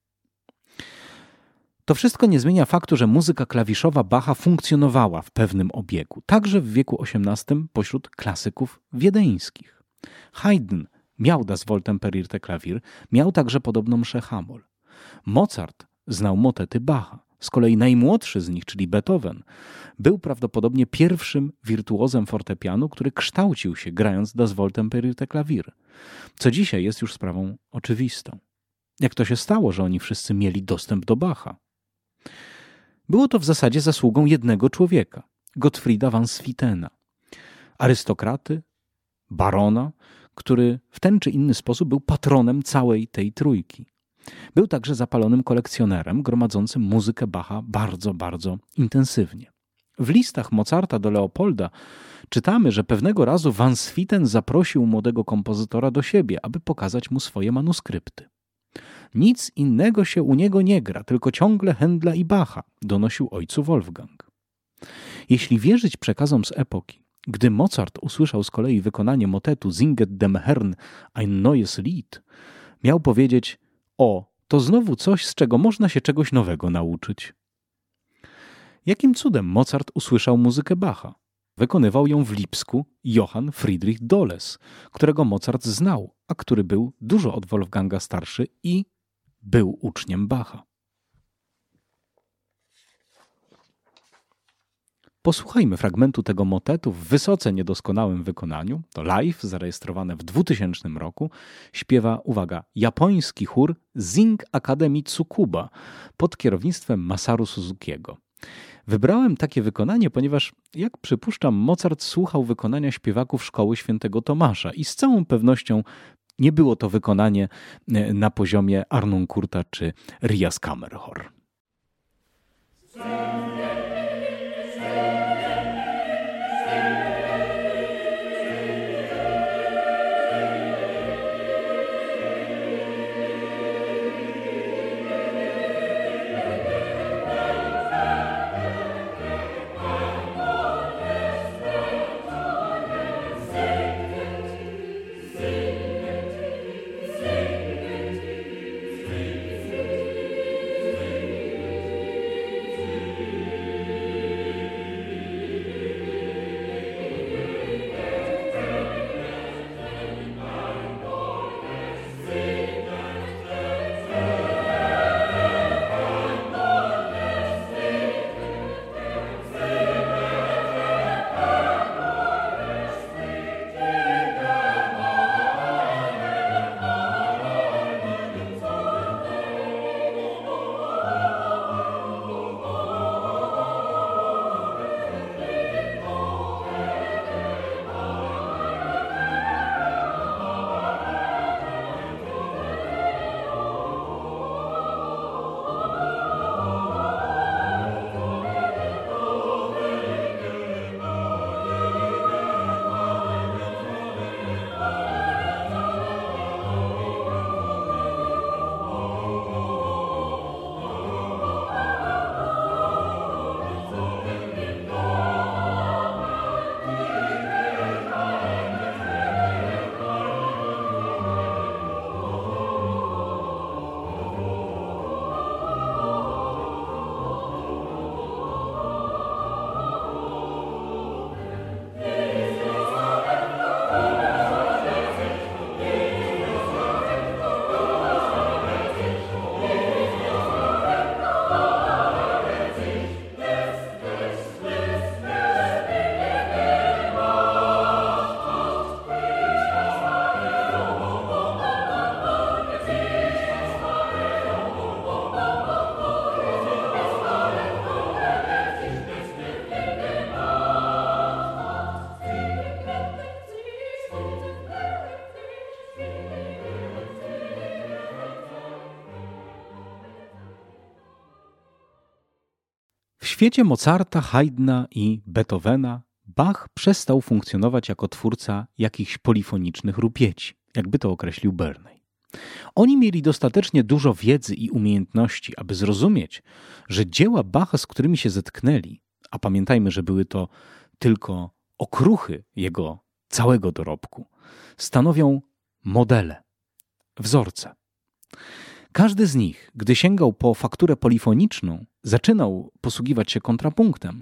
To wszystko nie zmienia faktu, że muzyka klawiszowa Bacha funkcjonowała w pewnym obiegu, także w wieku XVIII pośród klasyków wiedeńskich. Haydn miał Das Wohltemperiertes Klavier, miał także podobną mszę Hamol. Mozart znał motety Bacha. Z kolei najmłodszy z nich, czyli Beethoven, był prawdopodobnie pierwszym wirtuozem fortepianu, który kształcił się grając Das Wohltemperiertes Klavier, co dzisiaj jest już sprawą oczywistą. Jak to się stało, że oni wszyscy mieli dostęp do Bacha? Było to w zasadzie zasługą jednego człowieka, Gottfrieda van Swietena, arystokraty, barona, który w ten czy inny sposób był patronem całej tej trójki. Był także zapalonym kolekcjonerem, gromadzącym muzykę Bacha bardzo, bardzo intensywnie. W listach Mozarta do Leopolda czytamy, że pewnego razu Van Swieten zaprosił młodego kompozytora do siebie, aby pokazać mu swoje manuskrypty. Nic innego się u niego nie gra, tylko ciągle Händla i Bacha, donosił ojcu Wolfgang. Jeśli wierzyć przekazom z epoki, gdy Mozart usłyszał z kolei wykonanie motetu Singet dem Herrn ein neues Lied, miał powiedzieć: o, to znowu coś, z czego można się czegoś nowego nauczyć. Jakim cudem Mozart usłyszał muzykę Bacha? Wykonywał ją w Lipsku Johann Friedrich Doles, którego Mozart znał, a który był dużo od Wolfganga starszy i był uczniem Bacha. Posłuchajmy fragmentu tego motetu w wysoce niedoskonałym wykonaniu. To live, zarejestrowane w 2000 roku. Śpiewa, uwaga, japoński chór Sing Academy Tsukuba pod kierownictwem Masaru Suzukiego. Wybrałem takie wykonanie, ponieważ, jak przypuszczam, Mozart słuchał wykonania śpiewaków szkoły świętego Tomasza i z całą pewnością nie było to wykonanie na poziomie Arnoncourta czy Rias Kammerchor. W świecie Mozarta, Haydna i Beethovena Bach przestał funkcjonować jako twórca jakichś polifonicznych rupieci, jakby to określił Burney. Oni mieli dostatecznie dużo wiedzy i umiejętności, aby zrozumieć, że dzieła Bacha, z którymi się zetknęli, a pamiętajmy, że były to tylko okruchy jego całego dorobku, stanowią modele, wzorce. Każdy z nich, gdy sięgał po fakturę polifoniczną, zaczynał posługiwać się kontrapunktem,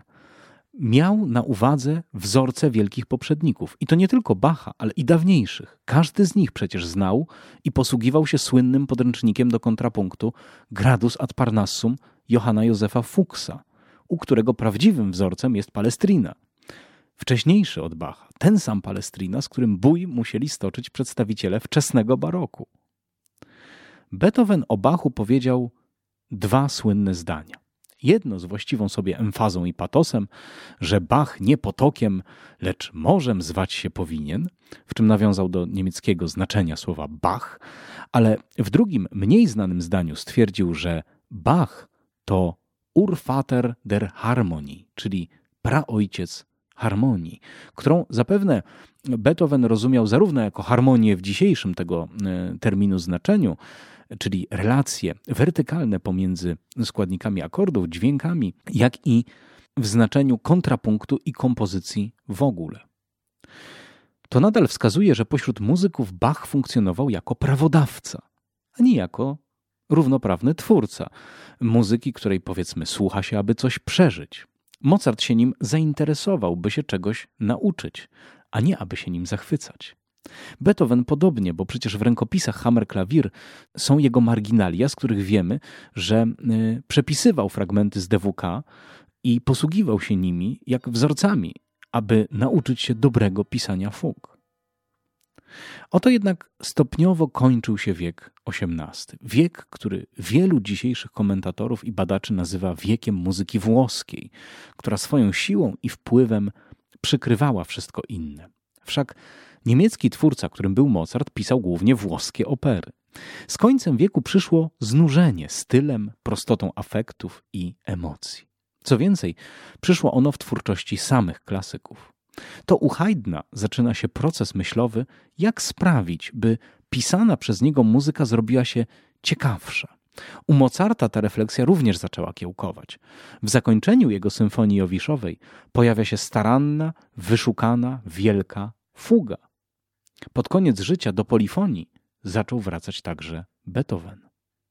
miał na uwadze wzorce wielkich poprzedników. I to nie tylko Bacha, ale i dawniejszych. Każdy z nich przecież znał i posługiwał się słynnym podręcznikiem do kontrapunktu Gradus ad Parnassum Johanna Józefa Fuchsa, u którego prawdziwym wzorcem jest Palestrina. Wcześniejszy od Bacha, ten sam Palestrina, z którym bój musieli stoczyć przedstawiciele wczesnego baroku. Beethoven o Bachu powiedział dwa słynne zdania. Jedno z właściwą sobie emfazą i patosem, że Bach nie potokiem, lecz morzem zwać się powinien, w czym nawiązał do niemieckiego znaczenia słowa Bach, ale w drugim, mniej znanym zdaniu stwierdził, że Bach to Urvater der Harmonie, czyli praojciec harmonii, którą zapewne Beethoven rozumiał zarówno jako harmonię w dzisiejszym tego terminu znaczeniu, czyli relacje wertykalne pomiędzy składnikami akordów, dźwiękami, jak i w znaczeniu kontrapunktu i kompozycji w ogóle. To nadal wskazuje, że pośród muzyków Bach funkcjonował jako prawodawca, a nie jako równoprawny twórca muzyki, której powiedzmy słucha się, aby coś przeżyć. Mozart się nim zainteresował, by się czegoś nauczyć, a nie aby się nim zachwycać. Beethoven podobnie, bo przecież w rękopisach Hammerklavier są jego marginalia, z których wiemy, że przepisywał fragmenty z DWK i posługiwał się nimi jak wzorcami, aby nauczyć się dobrego pisania fug. Oto jednak stopniowo kończył się wiek XVIII. Wiek, który wielu dzisiejszych komentatorów i badaczy nazywa wiekiem muzyki włoskiej, która swoją siłą i wpływem przykrywała wszystko inne. Wszak niemiecki twórca, którym był Mozart, pisał głównie włoskie opery. Z końcem wieku przyszło znużenie stylem, prostotą afektów i emocji. Co więcej, przyszło ono w twórczości samych klasyków. To u Haydna zaczyna się proces myślowy, jak sprawić, by pisana przez niego muzyka zrobiła się ciekawsza. U Mozarta ta refleksja również zaczęła kiełkować. W zakończeniu jego symfonii Jowiszowej pojawia się staranna, wyszukana, wielka fuga. Pod koniec życia do polifonii zaczął wracać także Beethoven.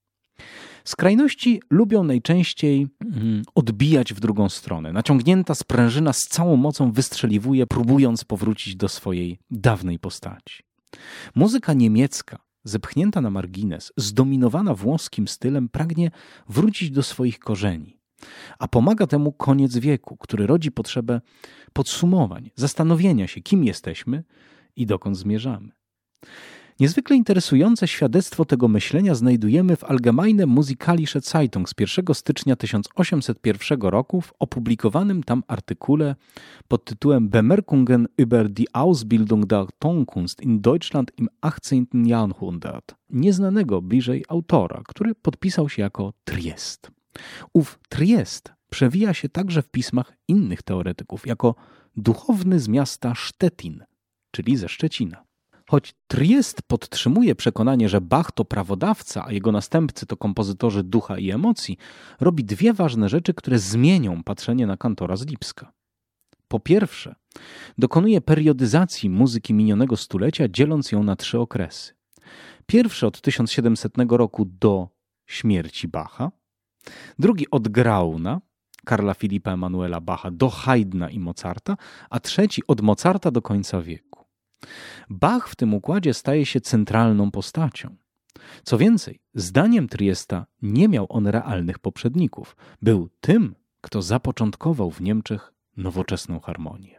Skrajności lubią najczęściej odbijać w drugą stronę. Naciągnięta sprężyna z całą mocą wystrzeliwuje, próbując powrócić do swojej dawnej postaci. Muzyka niemiecka, zepchnięta na margines, zdominowana włoskim stylem, pragnie wrócić do swoich korzeni. A pomaga temu koniec wieku, który rodzi potrzebę podsumowań, zastanowienia się, kim jesteśmy i dokąd zmierzamy. Niezwykle interesujące świadectwo tego myślenia znajdujemy w Allgemeine Musikalische Zeitung z 1 stycznia 1801 roku w opublikowanym tam artykule pod tytułem Bemerkungen über die Ausbildung der Tonkunst in Deutschland im 18. Jahrhundert, nieznanego bliżej autora, który podpisał się jako Triest. Ów Triest przewija się także w pismach innych teoretyków jako duchowny z miasta Stettin, czyli ze Szczecina. Choć Triest podtrzymuje przekonanie, że Bach to prawodawca, a jego następcy to kompozytorzy ducha i emocji, robi dwie ważne rzeczy, które zmienią patrzenie na kantora z Lipska. Po pierwsze, dokonuje periodyzacji muzyki minionego stulecia, dzieląc ją na 3 okresy. Pierwszy od 1700 roku do śmierci Bacha, drugi od Grauna, Karla Filipa Emanuela Bacha, do Haydna i Mozarta, a trzeci od Mozarta do końca wieku. Bach w tym układzie staje się centralną postacią. Co więcej, zdaniem Triesta nie miał on realnych poprzedników. Był tym, kto zapoczątkował w Niemczech nowoczesną harmonię.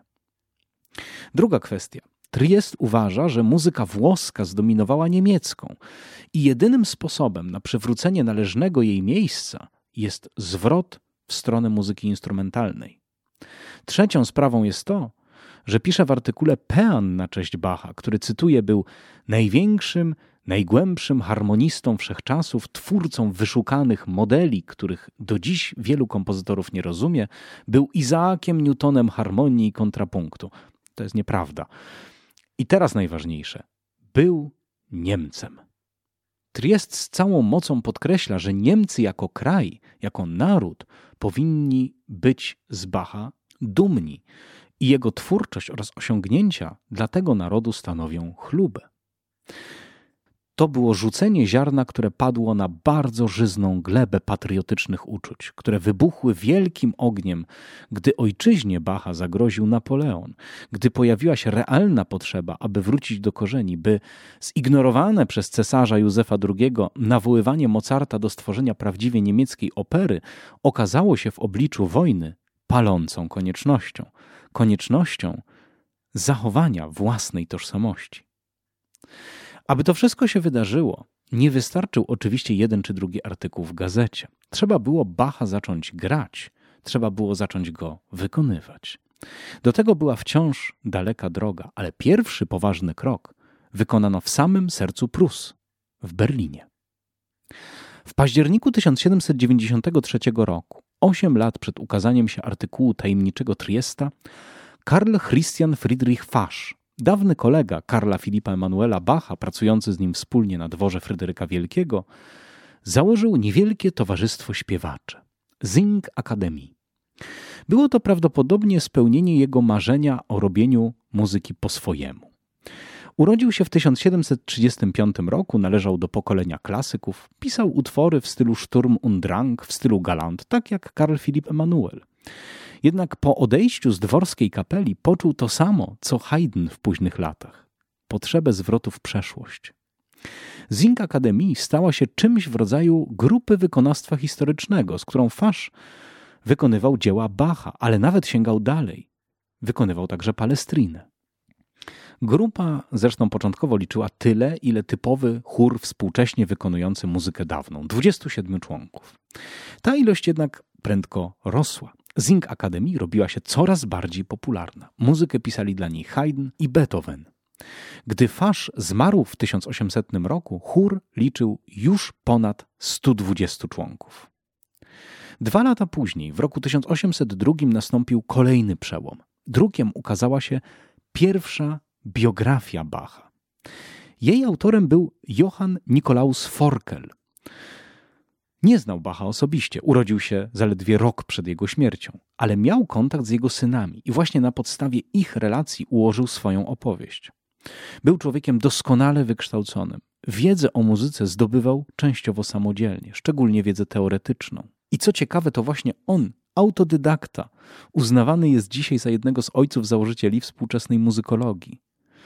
Druga kwestia. Triest uważa, że muzyka włoska zdominowała niemiecką i jedynym sposobem na przywrócenie należnego jej miejsca jest zwrot w stronę muzyki instrumentalnej. Trzecią sprawą jest to, że pisze w artykule pean na cześć Bacha, który, cytuję, był największym, najgłębszym harmonistą wszechczasów, twórcą wyszukanych modeli, których do dziś wielu kompozytorów nie rozumie, był Izaakiem Newtonem harmonii i kontrapunktu. To jest nieprawda. I teraz najważniejsze. Był Niemcem. Triest z całą mocą podkreśla, że Niemcy jako kraj, jako naród powinni być z Bacha dumni i jego twórczość oraz osiągnięcia dla tego narodu stanowią chlubę. To było rzucenie ziarna, które padło na bardzo żyzną glebę patriotycznych uczuć, które wybuchły wielkim ogniem, gdy ojczyźnie Bacha zagroził Napoleon, gdy pojawiła się realna potrzeba, aby wrócić do korzeni, by zignorowane przez cesarza Józefa II nawoływanie Mozarta do stworzenia prawdziwie niemieckiej opery okazało się w obliczu wojny palącą koniecznością zachowania własnej tożsamości. Aby to wszystko się wydarzyło, nie wystarczył oczywiście jeden czy drugi artykuł w gazecie. Trzeba było Bacha zacząć grać, trzeba było zacząć go wykonywać. Do tego była wciąż daleka droga, ale pierwszy poważny krok wykonano w samym sercu Prus, w Berlinie. W październiku 1793 roku 8 lat przed ukazaniem się artykułu tajemniczego Triesta, Karl Christian Friedrich Fasch, dawny kolega Karla Filipa Emanuela Bacha, pracujący z nim wspólnie na dworze Fryderyka Wielkiego, założył niewielkie towarzystwo śpiewacze Sing Akademii. Było to prawdopodobnie spełnienie jego marzenia o robieniu muzyki po swojemu. Urodził się w 1735 roku, należał do pokolenia klasyków, pisał utwory w stylu Sturm und Drang, w stylu Galant, tak jak Karl Filip Emanuel. Jednak po odejściu z dworskiej kapeli poczuł to samo, co Haydn w późnych latach. Potrzebę zwrotu w przeszłość. Sing Akademii stała się czymś w rodzaju grupy wykonawstwa historycznego, z którą Fasch wykonywał dzieła Bacha, ale nawet sięgał dalej. Wykonywał także Palestrinę. Grupa zresztą początkowo liczyła tyle, ile typowy chór współcześnie wykonujący muzykę dawną, 27 członków. Ta ilość jednak prędko rosła. Sing Akademii robiła się coraz bardziej popularna. Muzykę pisali dla niej Haydn i Beethoven. Gdy Fasch zmarł w 1800 roku, chór liczył już ponad 120 członków. 2 lata później, w roku 1802, nastąpił kolejny przełom. Drukiem ukazała się pierwsza biografia Bacha. Jej autorem był Johann Nikolaus Forkel. Nie znał Bacha osobiście, urodził się zaledwie rok przed jego śmiercią, ale miał kontakt z jego synami i właśnie na podstawie ich relacji ułożył swoją opowieść. Był człowiekiem doskonale wykształconym. Wiedzę o muzyce zdobywał częściowo samodzielnie, szczególnie wiedzę teoretyczną. I co ciekawe, to właśnie on, autodydakta, uznawany jest dzisiaj za jednego z ojców założycieli współczesnej muzykologii.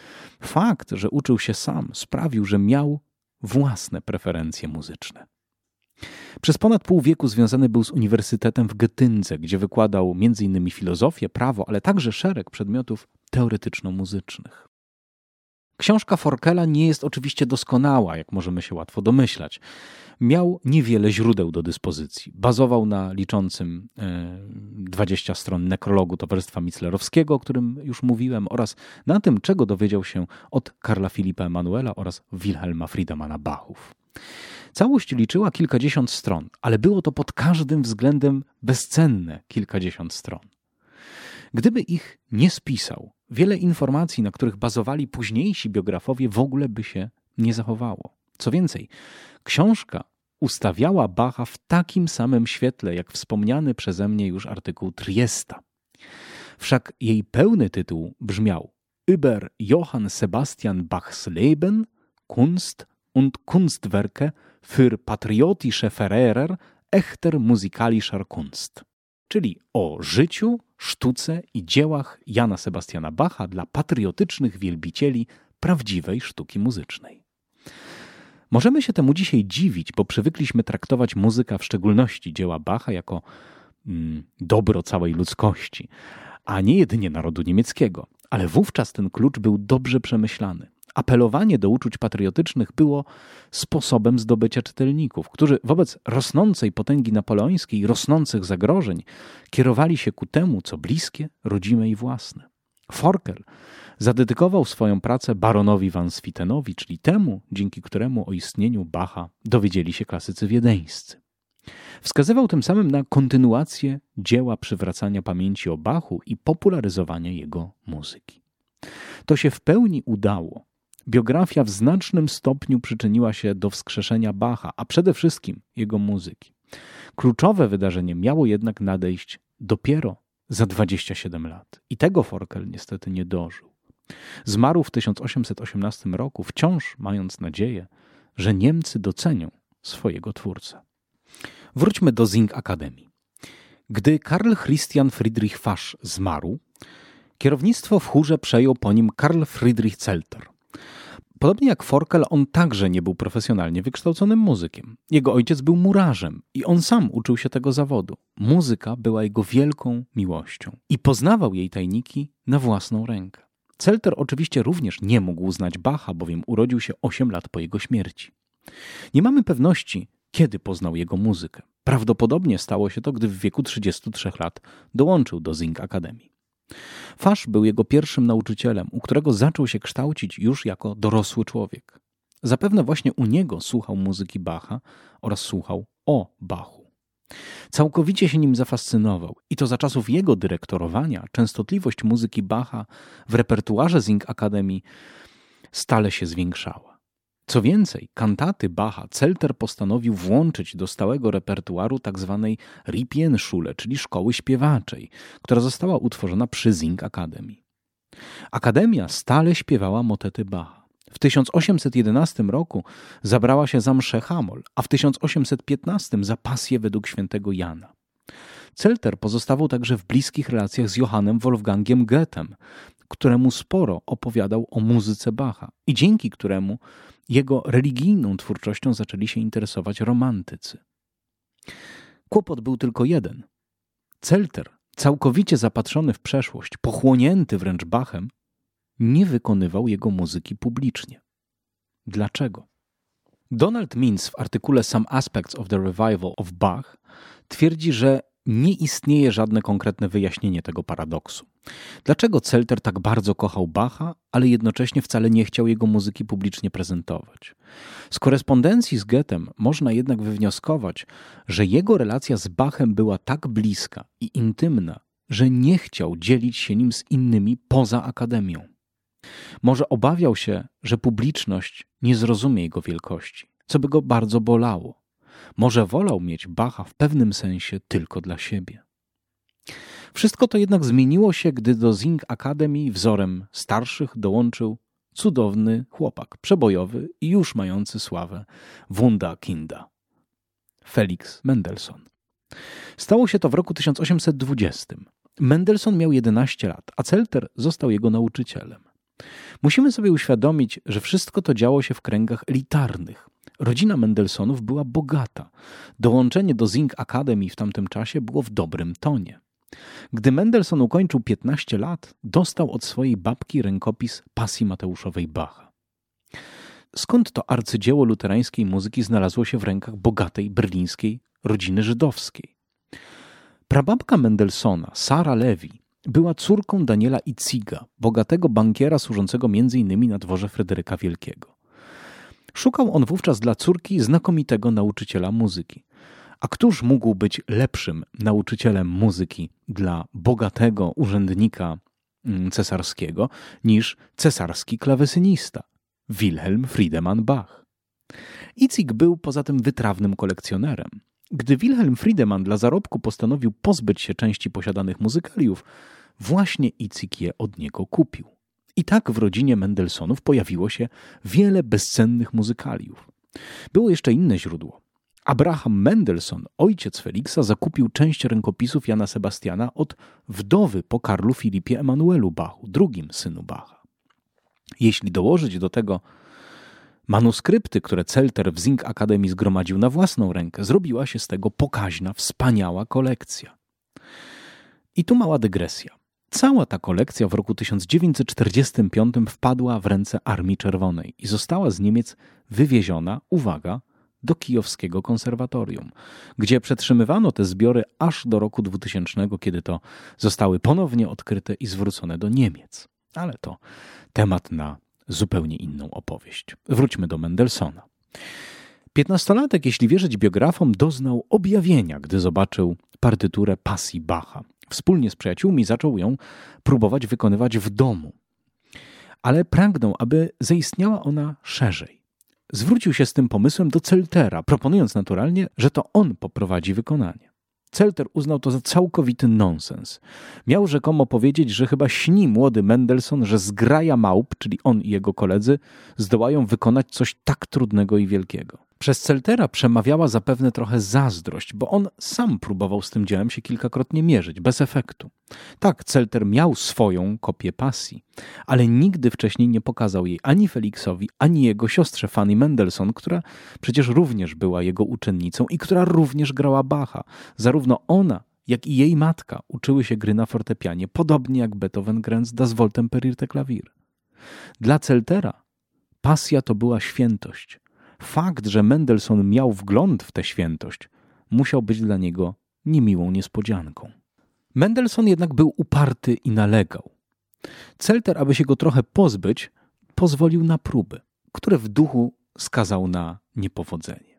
Fakt, że uczył się sam, sprawił, że miał własne preferencje muzyczne. Przez ponad pół wieku związany był z Uniwersytetem w Getyndze, gdzie wykładał m.in. filozofię, prawo, ale także szereg przedmiotów teoretyczno-muzycznych. Książka Forkela nie jest oczywiście doskonała, jak możemy się łatwo domyślać. Miał niewiele źródeł do dyspozycji. Bazował na liczącym 20 stron nekrologu Towarzystwa Mitzlerowskiego, o którym już mówiłem, oraz na tym, czego dowiedział się od Karla Filipa Emanuela oraz Wilhelma Friedemana Bachów. Całość liczyła kilkadziesiąt stron, ale było to pod każdym względem bezcenne kilkadziesiąt stron. Gdyby ich nie spisał, wiele informacji, na których bazowali późniejsi biografowie, w ogóle by się nie zachowało. Co więcej, książka ustawiała Bacha w takim samym świetle, jak wspomniany przeze mnie już artykuł Triesta. Wszak jej pełny tytuł brzmiał Über Johann Sebastian Bachs Leben, Kunst und Kunstwerke für patriotische Verehrer echter musikalischer Kunst, czyli o życiu, sztuce i dziełach Jana Sebastiana Bacha dla patriotycznych wielbicieli prawdziwej sztuki muzycznej. Możemy się temu dzisiaj dziwić, bo przywykliśmy traktować muzykę, w szczególności dzieła Bacha, jako dobro całej ludzkości, a nie jedynie narodu niemieckiego. Ale wówczas ten klucz był dobrze przemyślany. Apelowanie do uczuć patriotycznych było sposobem zdobycia czytelników, którzy wobec rosnącej potęgi napoleońskiej i rosnących zagrożeń kierowali się ku temu, co bliskie, rodzime i własne. Forkel zadedykował swoją pracę baronowi van Swietenowi, czyli temu, dzięki któremu o istnieniu Bacha dowiedzieli się klasycy wiedeńscy. Wskazywał tym samym na kontynuację dzieła przywracania pamięci o Bachu i popularyzowania jego muzyki. To się w pełni udało. Biografia w znacznym stopniu przyczyniła się do wskrzeszenia Bacha, a przede wszystkim jego muzyki. Kluczowe wydarzenie miało jednak nadejść dopiero za 27 lat. I tego Forkel niestety nie dożył. Zmarł w 1818 roku, wciąż mając nadzieję, że Niemcy docenią swojego twórcę. Wróćmy do Sing Akademii. Gdy Karl Christian Friedrich Fasch zmarł, kierownictwo w chórze przejął po nim Karl Friedrich Zelter. Podobnie jak Forkel, on także nie był profesjonalnie wykształconym muzykiem. Jego ojciec był murarzem i on sam uczył się tego zawodu. Muzyka była jego wielką miłością i poznawał jej tajniki na własną rękę. Zelter oczywiście również nie mógł znać Bacha, bowiem urodził się 8 lat po jego śmierci. Nie mamy pewności, kiedy poznał jego muzykę. Prawdopodobnie stało się to, gdy w wieku 33 lat dołączył do Sing Akademii. Fasch był jego pierwszym nauczycielem, u którego zaczął się kształcić już jako dorosły człowiek. Zapewne właśnie u niego słuchał muzyki Bacha oraz słuchał o Bachu. Całkowicie się nim zafascynował i to za czasów jego dyrektorowania częstotliwość muzyki Bacha w repertuarze Sing Academy stale się zwiększała. Co więcej, kantaty Bacha Zelter postanowił włączyć do stałego repertuaru tzw. Ripienschule, czyli szkoły śpiewaczej, która została utworzona przy Sing Academy. Akademia stale śpiewała motety Bacha. W 1811 roku zabrała się za mszę Hamol, a w 1815 za pasję według świętego Jana. Zelter pozostawał także w bliskich relacjach z Johannem Wolfgangiem Goethem, któremu sporo opowiadał o muzyce Bacha i dzięki któremu jego religijną twórczością zaczęli się interesować romantycy. Kłopot był tylko jeden. Zelter, całkowicie zapatrzony w przeszłość, pochłonięty wręcz Bachem, nie wykonywał jego muzyki publicznie. Dlaczego? Donald Mintz w artykule Some Aspects of the Revival of Bach twierdzi, że nie istnieje żadne konkretne wyjaśnienie tego paradoksu. Dlaczego Zelter tak bardzo kochał Bacha, ale jednocześnie wcale nie chciał jego muzyki publicznie prezentować? Z korespondencji z Goethem można jednak wywnioskować, że jego relacja z Bachem była tak bliska i intymna, że nie chciał dzielić się nim z innymi poza Akademią. Może obawiał się, że publiczność nie zrozumie jego wielkości, co by go bardzo bolało. Może wolał mieć Bacha w pewnym sensie tylko dla siebie. Wszystko to jednak zmieniło się, gdy do Sing Academy wzorem starszych dołączył cudowny chłopak, przebojowy i już mający sławę wunderkinda, Felix Mendelssohn. Stało się to w roku 1820. Mendelssohn miał 11 lat, a Zelter został jego nauczycielem. Musimy sobie uświadomić, że wszystko to działo się w kręgach elitarnych. Rodzina Mendelssohnów była bogata. Dołączenie do Sing Academy w tamtym czasie było w dobrym tonie. Gdy Mendelssohn ukończył 15 lat, dostał od swojej babki rękopis Pasji Mateuszowej Bacha. Skąd to arcydzieło luterańskiej muzyki znalazło się w rękach bogatej berlińskiej rodziny żydowskiej? Prababka Mendelssohna, Sara Levi, była córką Daniela Itziga, bogatego bankiera służącego m.in. na dworze Fryderyka Wielkiego. Szukał on wówczas dla córki znakomitego nauczyciela muzyki. A któż mógł być lepszym nauczycielem muzyki dla bogatego urzędnika cesarskiego niż cesarski klawesynista Wilhelm Friedemann Bach? Itzig był poza tym wytrawnym kolekcjonerem. Gdy Wilhelm Friedemann dla zarobku postanowił pozbyć się części posiadanych muzykaliów, właśnie Itzig je od niego kupił. I tak w rodzinie Mendelssohnów pojawiło się wiele bezcennych muzykaliów. Było jeszcze inne źródło. Abraham Mendelssohn, ojciec Feliksa, zakupił część rękopisów Jana Sebastiana od wdowy po Karlu Filipie Emanuelu Bachu, drugim synu Bacha. Jeśli dołożyć do tego manuskrypty, które Zelter w Sing Academy zgromadził na własną rękę, zrobiła się z tego pokaźna, wspaniała kolekcja. I tu mała dygresja. Cała ta kolekcja w roku 1945 wpadła w ręce Armii Czerwonej i została z Niemiec wywieziona, uwaga, do kijowskiego konserwatorium, gdzie przetrzymywano te zbiory aż do roku 2000, kiedy to zostały ponownie odkryte i zwrócone do Niemiec. Ale to temat na zupełnie inną opowieść. Wróćmy do Mendelssohna. 15-latek, jeśli wierzyć biografom, doznał objawienia, gdy zobaczył partyturę Pasji Bacha. Wspólnie z przyjaciółmi zaczął ją próbować wykonywać w domu. Ale pragnął, aby zaistniała ona szerzej. Zwrócił się z tym pomysłem do Zeltera, proponując naturalnie, że to on poprowadzi wykonanie. Zelter uznał to za całkowity nonsens. Miał rzekomo powiedzieć, że chyba śni młody Mendelssohn, że zgraja małp, czyli on i jego koledzy, zdołają wykonać coś tak trudnego i wielkiego. Przez Zeltera przemawiała zapewne trochę zazdrość, bo on sam próbował z tym dziełem się kilkakrotnie mierzyć, bez efektu. Tak, Zelter miał swoją kopię Pasji, ale nigdy wcześniej nie pokazał jej ani Feliksowi, ani jego siostrze Fanny Mendelssohn, która przecież również była jego uczennicą i która również grała Bacha. Zarówno ona, jak i jej matka uczyły się gry na fortepianie, podobnie jak Beethoven grając Das Wohltemperirte Klavier. Dla Zeltera Pasja to była świętość. Fakt, że Mendelssohn miał wgląd w tę świętość, musiał być dla niego niemiłą niespodzianką. Mendelssohn jednak był uparty i nalegał. Zelter, aby się go trochę pozbyć, pozwolił na próby, które w duchu skazał na niepowodzenie.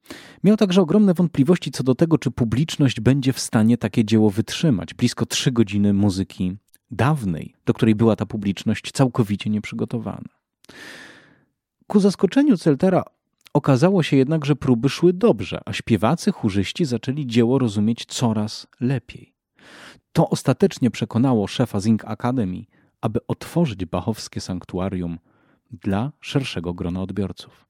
Miał także ogromne wątpliwości co do tego, czy publiczność będzie w stanie takie dzieło wytrzymać. Blisko 3 godziny muzyki dawnej, do której była ta publiczność całkowicie nieprzygotowana. Ku zaskoczeniu Zeltera okazało się jednak, że próby szły dobrze, a śpiewacy, chórzyści zaczęli dzieło rozumieć coraz lepiej. To ostatecznie przekonało szefa Sing Academy, aby otworzyć bachowskie sanktuarium dla szerszego grona odbiorców.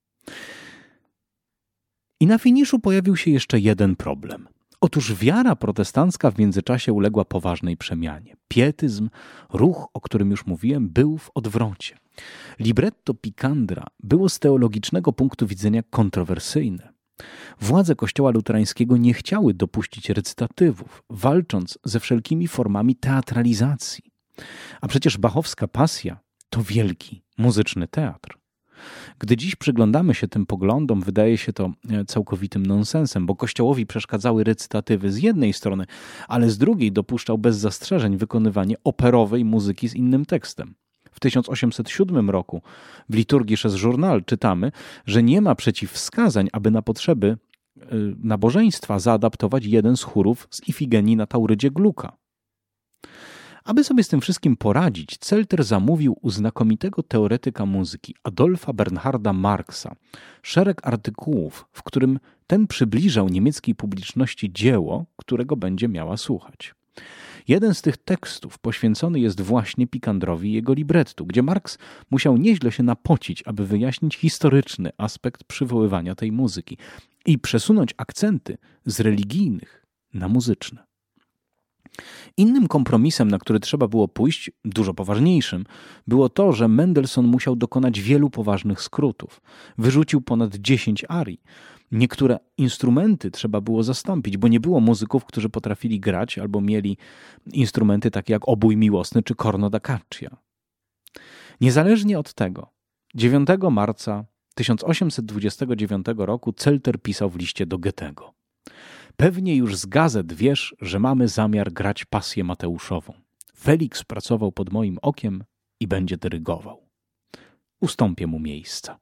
I na finiszu pojawił się jeszcze jeden problem. Otóż wiara protestancka w międzyczasie uległa poważnej przemianie. Pietyzm, ruch, o którym już mówiłem, był w odwrocie. Libretto Picandra było z teologicznego punktu widzenia kontrowersyjne. Władze kościoła luterańskiego nie chciały dopuścić recytatywów, walcząc ze wszelkimi formami teatralizacji. A przecież bachowska pasja to wielki muzyczny teatr. Gdy dziś przyglądamy się tym poglądom, wydaje się to całkowitym nonsensem, bo Kościołowi przeszkadzały recytatywy z jednej strony, ale z drugiej dopuszczał bez zastrzeżeń wykonywanie operowej muzyki z innym tekstem. W 1807 roku w liturgii Chess Journal czytamy, że nie ma przeciwwskazań, aby na potrzeby nabożeństwa zaadaptować jeden z chórów z Ifigenii na Taurydzie Glucka. Aby sobie z tym wszystkim poradzić, Zelter zamówił u znakomitego teoretyka muzyki Adolfa Bernharda Marxa szereg artykułów, w którym ten przybliżał niemieckiej publiczności dzieło, którego będzie miała słuchać. Jeden z tych tekstów poświęcony jest właśnie Picandrowi i jego librettu, gdzie Marx musiał nieźle się napocić, aby wyjaśnić historyczny aspekt przywoływania tej muzyki i przesunąć akcenty z religijnych na muzyczne. Innym kompromisem, na który trzeba było pójść, dużo poważniejszym, było to, że Mendelssohn musiał dokonać wielu poważnych skrótów. Wyrzucił ponad 10 arii. Niektóre instrumenty trzeba było zastąpić, bo nie było muzyków, którzy potrafili grać albo mieli instrumenty takie jak obój miłosny czy corno da caccia. Niezależnie od tego, 9 marca 1829 roku Zelter pisał w liście do Goethego: pewnie już z gazet wiesz, że mamy zamiar grać pasję Mateuszową. Felix pracował pod moim okiem i będzie dyrygował. Ustąpię mu miejsca.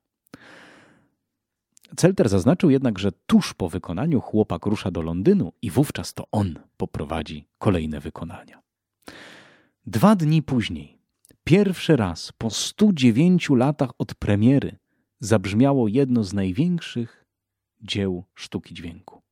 Zelter zaznaczył jednak, że tuż po wykonaniu chłopak rusza do Londynu i wówczas to on poprowadzi kolejne wykonania. 2 dni później, pierwszy raz po 109 latach od premiery, zabrzmiało jedno z największych dzieł sztuki dźwięku.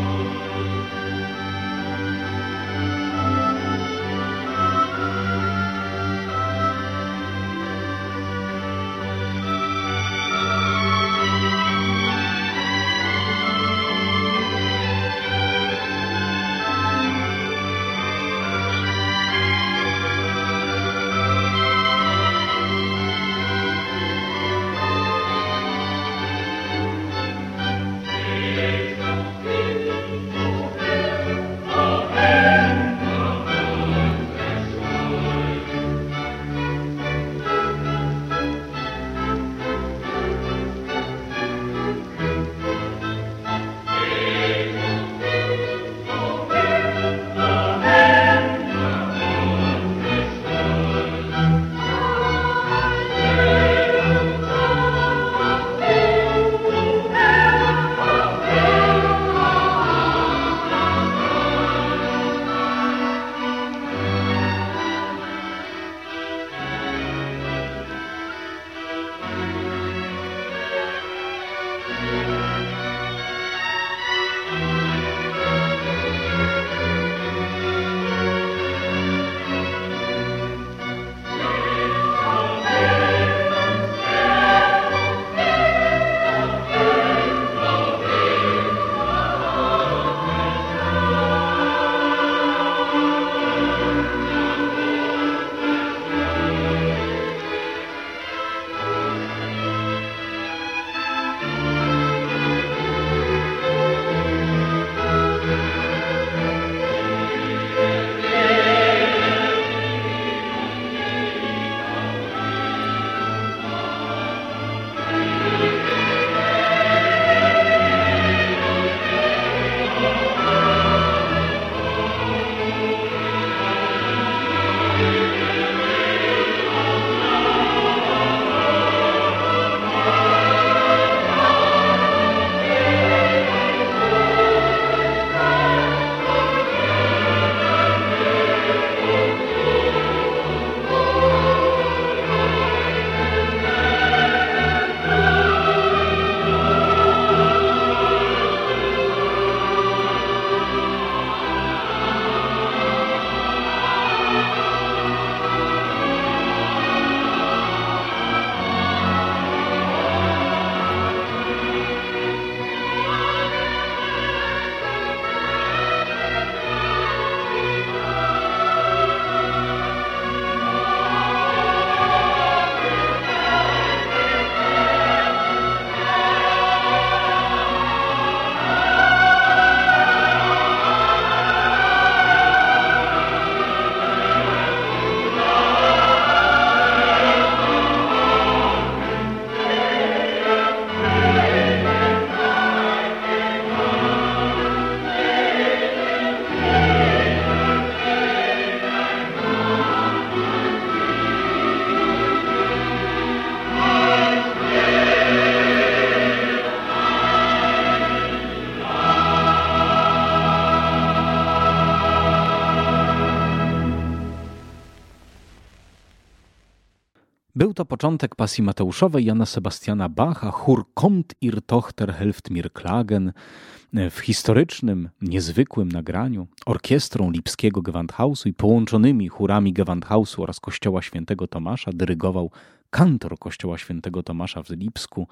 Był to początek pasji Mateuszowej Jana Sebastiana Bacha, chór Kommt ihr Tochter helft mir klagen, w historycznym, niezwykłym nagraniu orkiestrą Lipskiego Gewandhausu i połączonymi chórami Gewandhausu oraz Kościoła Świętego Tomasza dyrygował kantor Kościoła Świętego Tomasza w Lipsku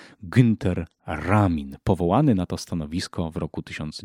Günter Ramin, powołany na to stanowisko w roku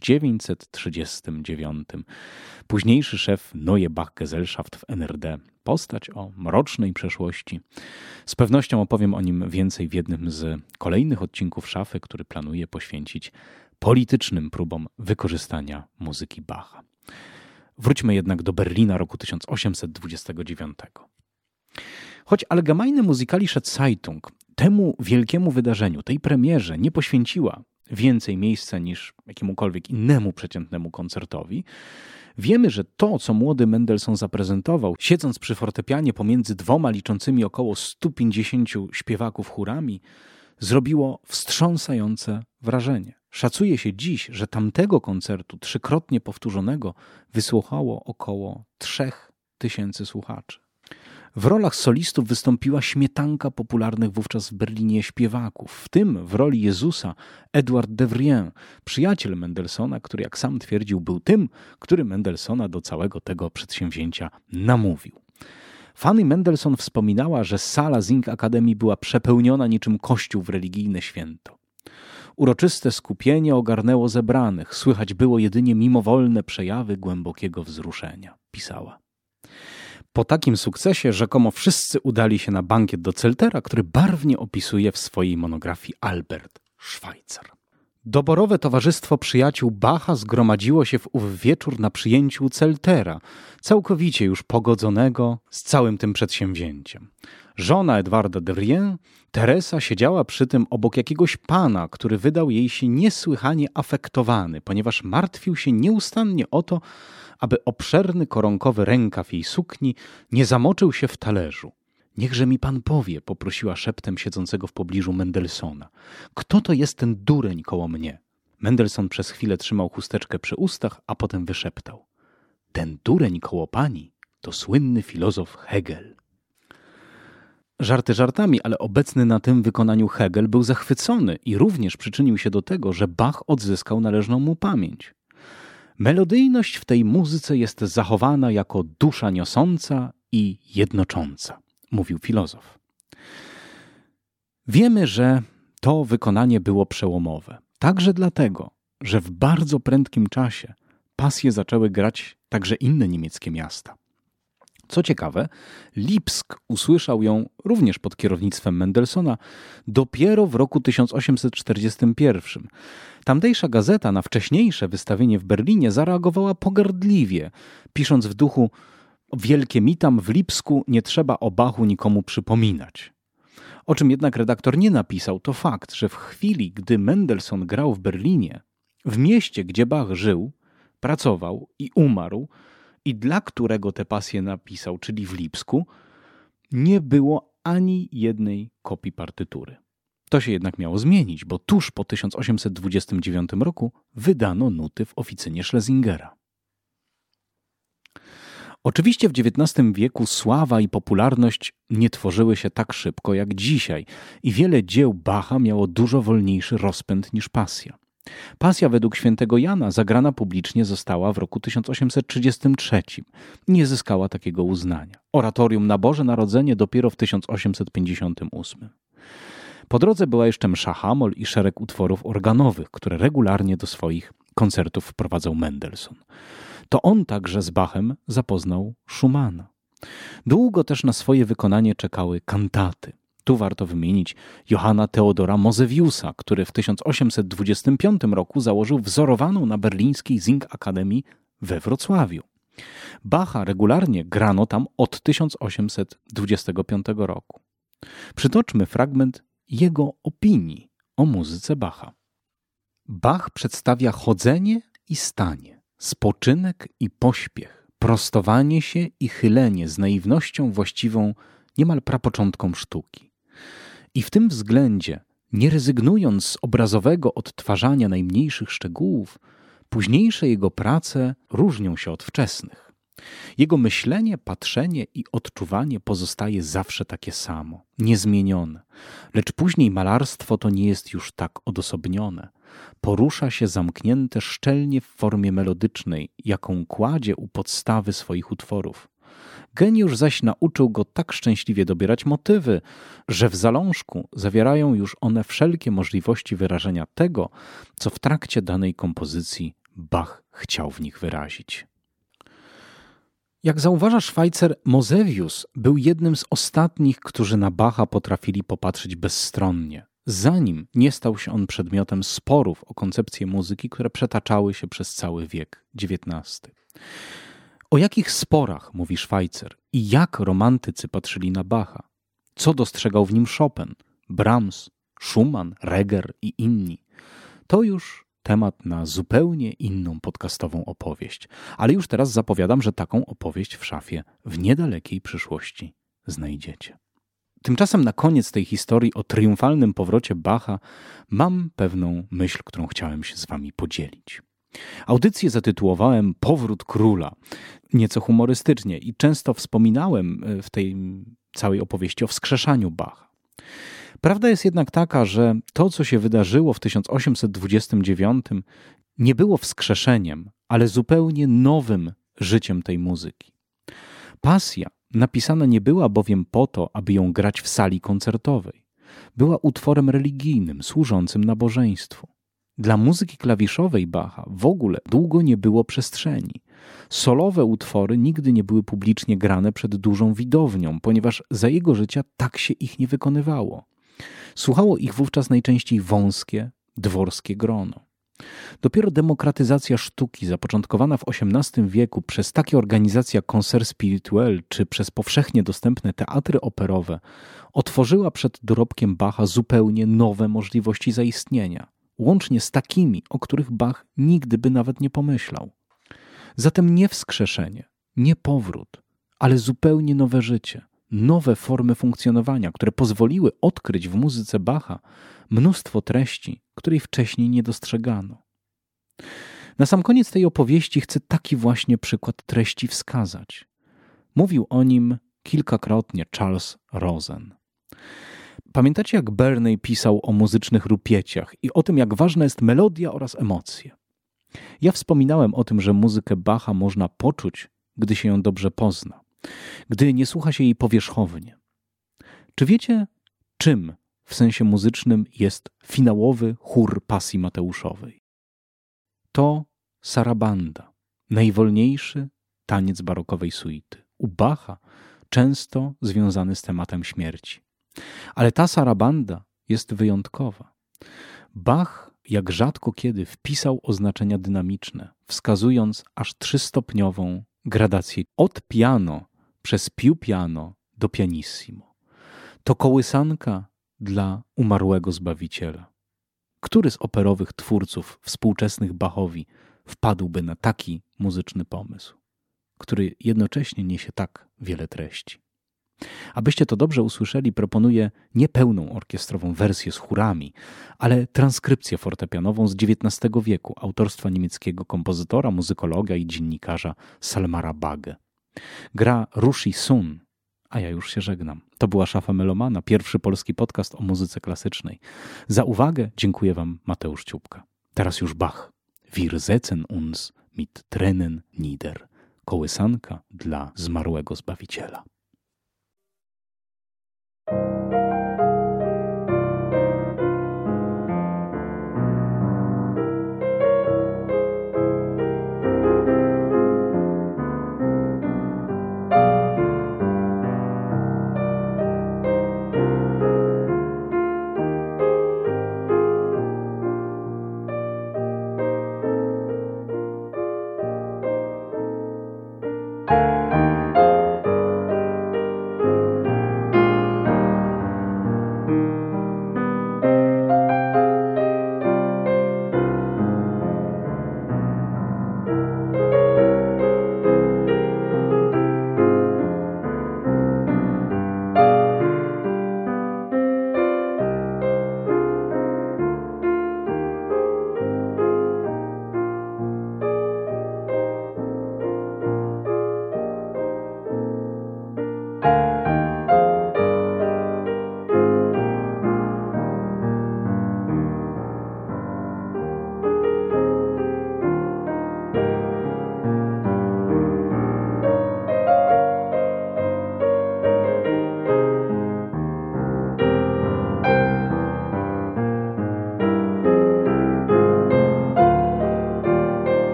1939. Późniejszy szef Neue Bach-Gesellschaft w NRD. Postać o mrocznej przeszłości. Z pewnością opowiem o nim więcej w jednym z kolejnych odcinków Szafy, który planuję poświęcić politycznym próbom wykorzystania muzyki Bacha. Wróćmy jednak do Berlina roku 1829. Choć Allgemeine Musikalische Zeitung temu wielkiemu wydarzeniu, tej premierze nie poświęciła więcej miejsca niż jakiemukolwiek innemu przeciętnemu koncertowi, wiemy, że to, co młody Mendelssohn zaprezentował, siedząc przy fortepianie pomiędzy dwoma liczącymi około 150 śpiewaków chórami, zrobiło wstrząsające wrażenie. Szacuje się dziś, że tamtego koncertu trzykrotnie powtórzonego wysłuchało około 3000 słuchaczy. W rolach solistów wystąpiła śmietanka popularnych wówczas w Berlinie śpiewaków, w tym w roli Jezusa Edouard Devrient, przyjaciel Mendelssohna, który jak sam twierdził był tym, który Mendelssohna do całego tego przedsięwzięcia namówił. Fanny Mendelssohn wspominała, że sala Sing Akademii była przepełniona niczym kościół w religijne święto. Uroczyste skupienie ogarnęło zebranych, słychać było jedynie mimowolne przejawy głębokiego wzruszenia, pisała. Po takim sukcesie rzekomo wszyscy udali się na bankiet do Zeltera, który barwnie opisuje w swojej monografii Albert Schweitzer. Doborowe towarzystwo przyjaciół Bacha zgromadziło się w ów wieczór na przyjęciu u Zeltera, całkowicie już pogodzonego z całym tym przedsięwzięciem. Żona Edwarda Devrient, Teresa, siedziała przy tym obok jakiegoś pana, który wydał jej się niesłychanie afektowany, ponieważ martwił się nieustannie o to, aby obszerny koronkowy rękaw jej sukni nie zamoczył się w talerzu. Niechże mi pan powie, poprosiła szeptem siedzącego w pobliżu Mendelssohna. Kto to jest ten dureń koło mnie? Mendelssohn przez chwilę trzymał chusteczkę przy ustach, a potem wyszeptał. Ten dureń koło pani to słynny filozof Hegel. Żarty żartami, ale obecny na tym wykonaniu Hegel był zachwycony i również przyczynił się do tego, że Bach odzyskał należną mu pamięć. Melodyjność w tej muzyce jest zachowana jako dusza niosąca i jednocząca, mówił filozof. Wiemy, że to wykonanie było przełomowe. Także dlatego, że w bardzo prędkim czasie pasję zaczęły grać także inne niemieckie miasta. Co ciekawe, Lipsk usłyszał ją również pod kierownictwem Mendelssohna dopiero w roku 1841. Tamtejsza gazeta na wcześniejsze wystawienie w Berlinie zareagowała pogardliwie, pisząc w duchu wielkie mi tam w Lipsku nie trzeba o Bachu nikomu przypominać. O czym jednak redaktor nie napisał, to fakt, że w chwili, gdy Mendelssohn grał w Berlinie, w mieście, gdzie Bach żył, pracował i umarł, i dla którego tę pasję napisał, czyli w Lipsku, nie było ani jednej kopii partytury. To się jednak miało zmienić, bo tuż po 1829 roku wydano nuty w oficynie Schlesingera. Oczywiście w XIX wieku sława i popularność nie tworzyły się tak szybko jak dzisiaj i wiele dzieł Bacha miało dużo wolniejszy rozpęd niż pasja. Pasja według świętego Jana zagrana publicznie została w roku 1833. Nie zyskała takiego uznania. Oratorium na Boże Narodzenie dopiero w 1858. Po drodze była jeszcze msza Hamol i szereg utworów organowych, które regularnie do swoich koncertów wprowadzał Mendelssohn. To on także z Bachem zapoznał Schumanna. Długo też na swoje wykonanie czekały kantaty. Tu warto wymienić Johanna Theodora Mozewiusa, który w 1825 roku założył wzorowaną na berlińskiej Sing Akademii we Wrocławiu. Bacha regularnie grano tam od 1825 roku. Przytoczmy fragment jego opinii o muzyce Bacha. Bach przedstawia chodzenie i stanie, spoczynek i pośpiech, prostowanie się i chylenie z naiwnością właściwą niemal prapoczątkom sztuki. I w tym względzie, nie rezygnując z obrazowego odtwarzania najmniejszych szczegółów, późniejsze jego prace różnią się od wczesnych. Jego myślenie, patrzenie i odczuwanie pozostaje zawsze takie samo, niezmienione, lecz później malarstwo to nie jest już tak odosobnione. Porusza się zamknięte szczelnie w formie melodycznej, jaką kładzie u podstawy swoich utworów. Geniusz zaś nauczył go tak szczęśliwie dobierać motywy, że w zalążku zawierają już one wszelkie możliwości wyrażenia tego, co w trakcie danej kompozycji Bach chciał w nich wyrazić. Jak zauważa Schweitzer, Mozewius był jednym z ostatnich, którzy na Bacha potrafili popatrzeć bezstronnie, zanim nie stał się on przedmiotem sporów o koncepcję muzyki, które przetaczały się przez cały wiek XIX. O jakich sporach mówi Schweitzer i jak romantycy patrzyli na Bacha? Co dostrzegał w nim Chopin, Brahms, Schumann, Reger i inni? To już temat na zupełnie inną podcastową opowieść. Ale już teraz zapowiadam, że taką opowieść w szafie w niedalekiej przyszłości znajdziecie. Tymczasem na koniec tej historii o triumfalnym powrocie Bacha mam pewną myśl, którą chciałem się z wami podzielić. Audycję zatytułowałem Powrót Króla, nieco humorystycznie i często wspominałem w tej całej opowieści o wskrzeszaniu Bacha. Prawda jest jednak taka, że to, co się wydarzyło w 1829, nie było wskrzeszeniem, ale zupełnie nowym życiem tej muzyki. Pasja napisana nie była bowiem po to, aby ją grać w sali koncertowej. Była utworem religijnym, służącym nabożeństwu. Dla muzyki klawiszowej Bacha w ogóle długo nie było przestrzeni. Solowe utwory nigdy nie były publicznie grane przed dużą widownią, ponieważ za jego życia tak się ich nie wykonywało. Słuchało ich wówczas najczęściej wąskie, dworskie grono. Dopiero demokratyzacja sztuki, zapoczątkowana w XVIII wieku przez takie organizacje jak Concert Spirituel czy przez powszechnie dostępne teatry operowe, otworzyła przed dorobkiem Bacha zupełnie nowe możliwości zaistnienia, łącznie z takimi, o których Bach nigdy by nawet nie pomyślał. Zatem nie wskrzeszenie, nie powrót, ale zupełnie nowe życie, nowe formy funkcjonowania, które pozwoliły odkryć w muzyce Bacha mnóstwo treści, której wcześniej nie dostrzegano. Na sam koniec tej opowieści chcę taki właśnie przykład treści wskazać. Mówił o nim kilkakrotnie Charles Rosen. Pamiętacie, jak Burney pisał o muzycznych rupieciach i o tym, jak ważna jest melodia oraz emocje? Ja wspominałem o tym, że muzykę Bacha można poczuć, gdy się ją dobrze pozna, gdy nie słucha się jej powierzchownie. Czy wiecie, czym w sensie muzycznym jest finałowy chór pasji mateuszowej? To sarabanda, najwolniejszy taniec barokowej suity. U Bacha często związany z tematem śmierci. Ale ta sarabanda jest wyjątkowa. Bach jak rzadko kiedy wpisał oznaczenia dynamiczne, wskazując aż 3-stopniową gradację od piano przez più piano do pianissimo. To kołysanka dla umarłego Zbawiciela. Który z operowych twórców współczesnych Bachowi wpadłby na taki muzyczny pomysł, który jednocześnie niesie tak wiele treści? Abyście to dobrze usłyszeli, proponuję nie pełną orkiestrową wersję z chórami, ale transkrypcję fortepianową z XIX wieku autorstwa niemieckiego kompozytora, muzykologa i dziennikarza Salmara Bagge. Gra Rushi Sun, a ja już się żegnam. To była Szafa Melomana, pierwszy polski podcast o muzyce klasycznej. Za uwagę dziękuję wam Mateusz Ciupka. Teraz już Bach. Wir setzen uns mit Tränen nieder. Kołysanka dla zmarłego Zbawiciela.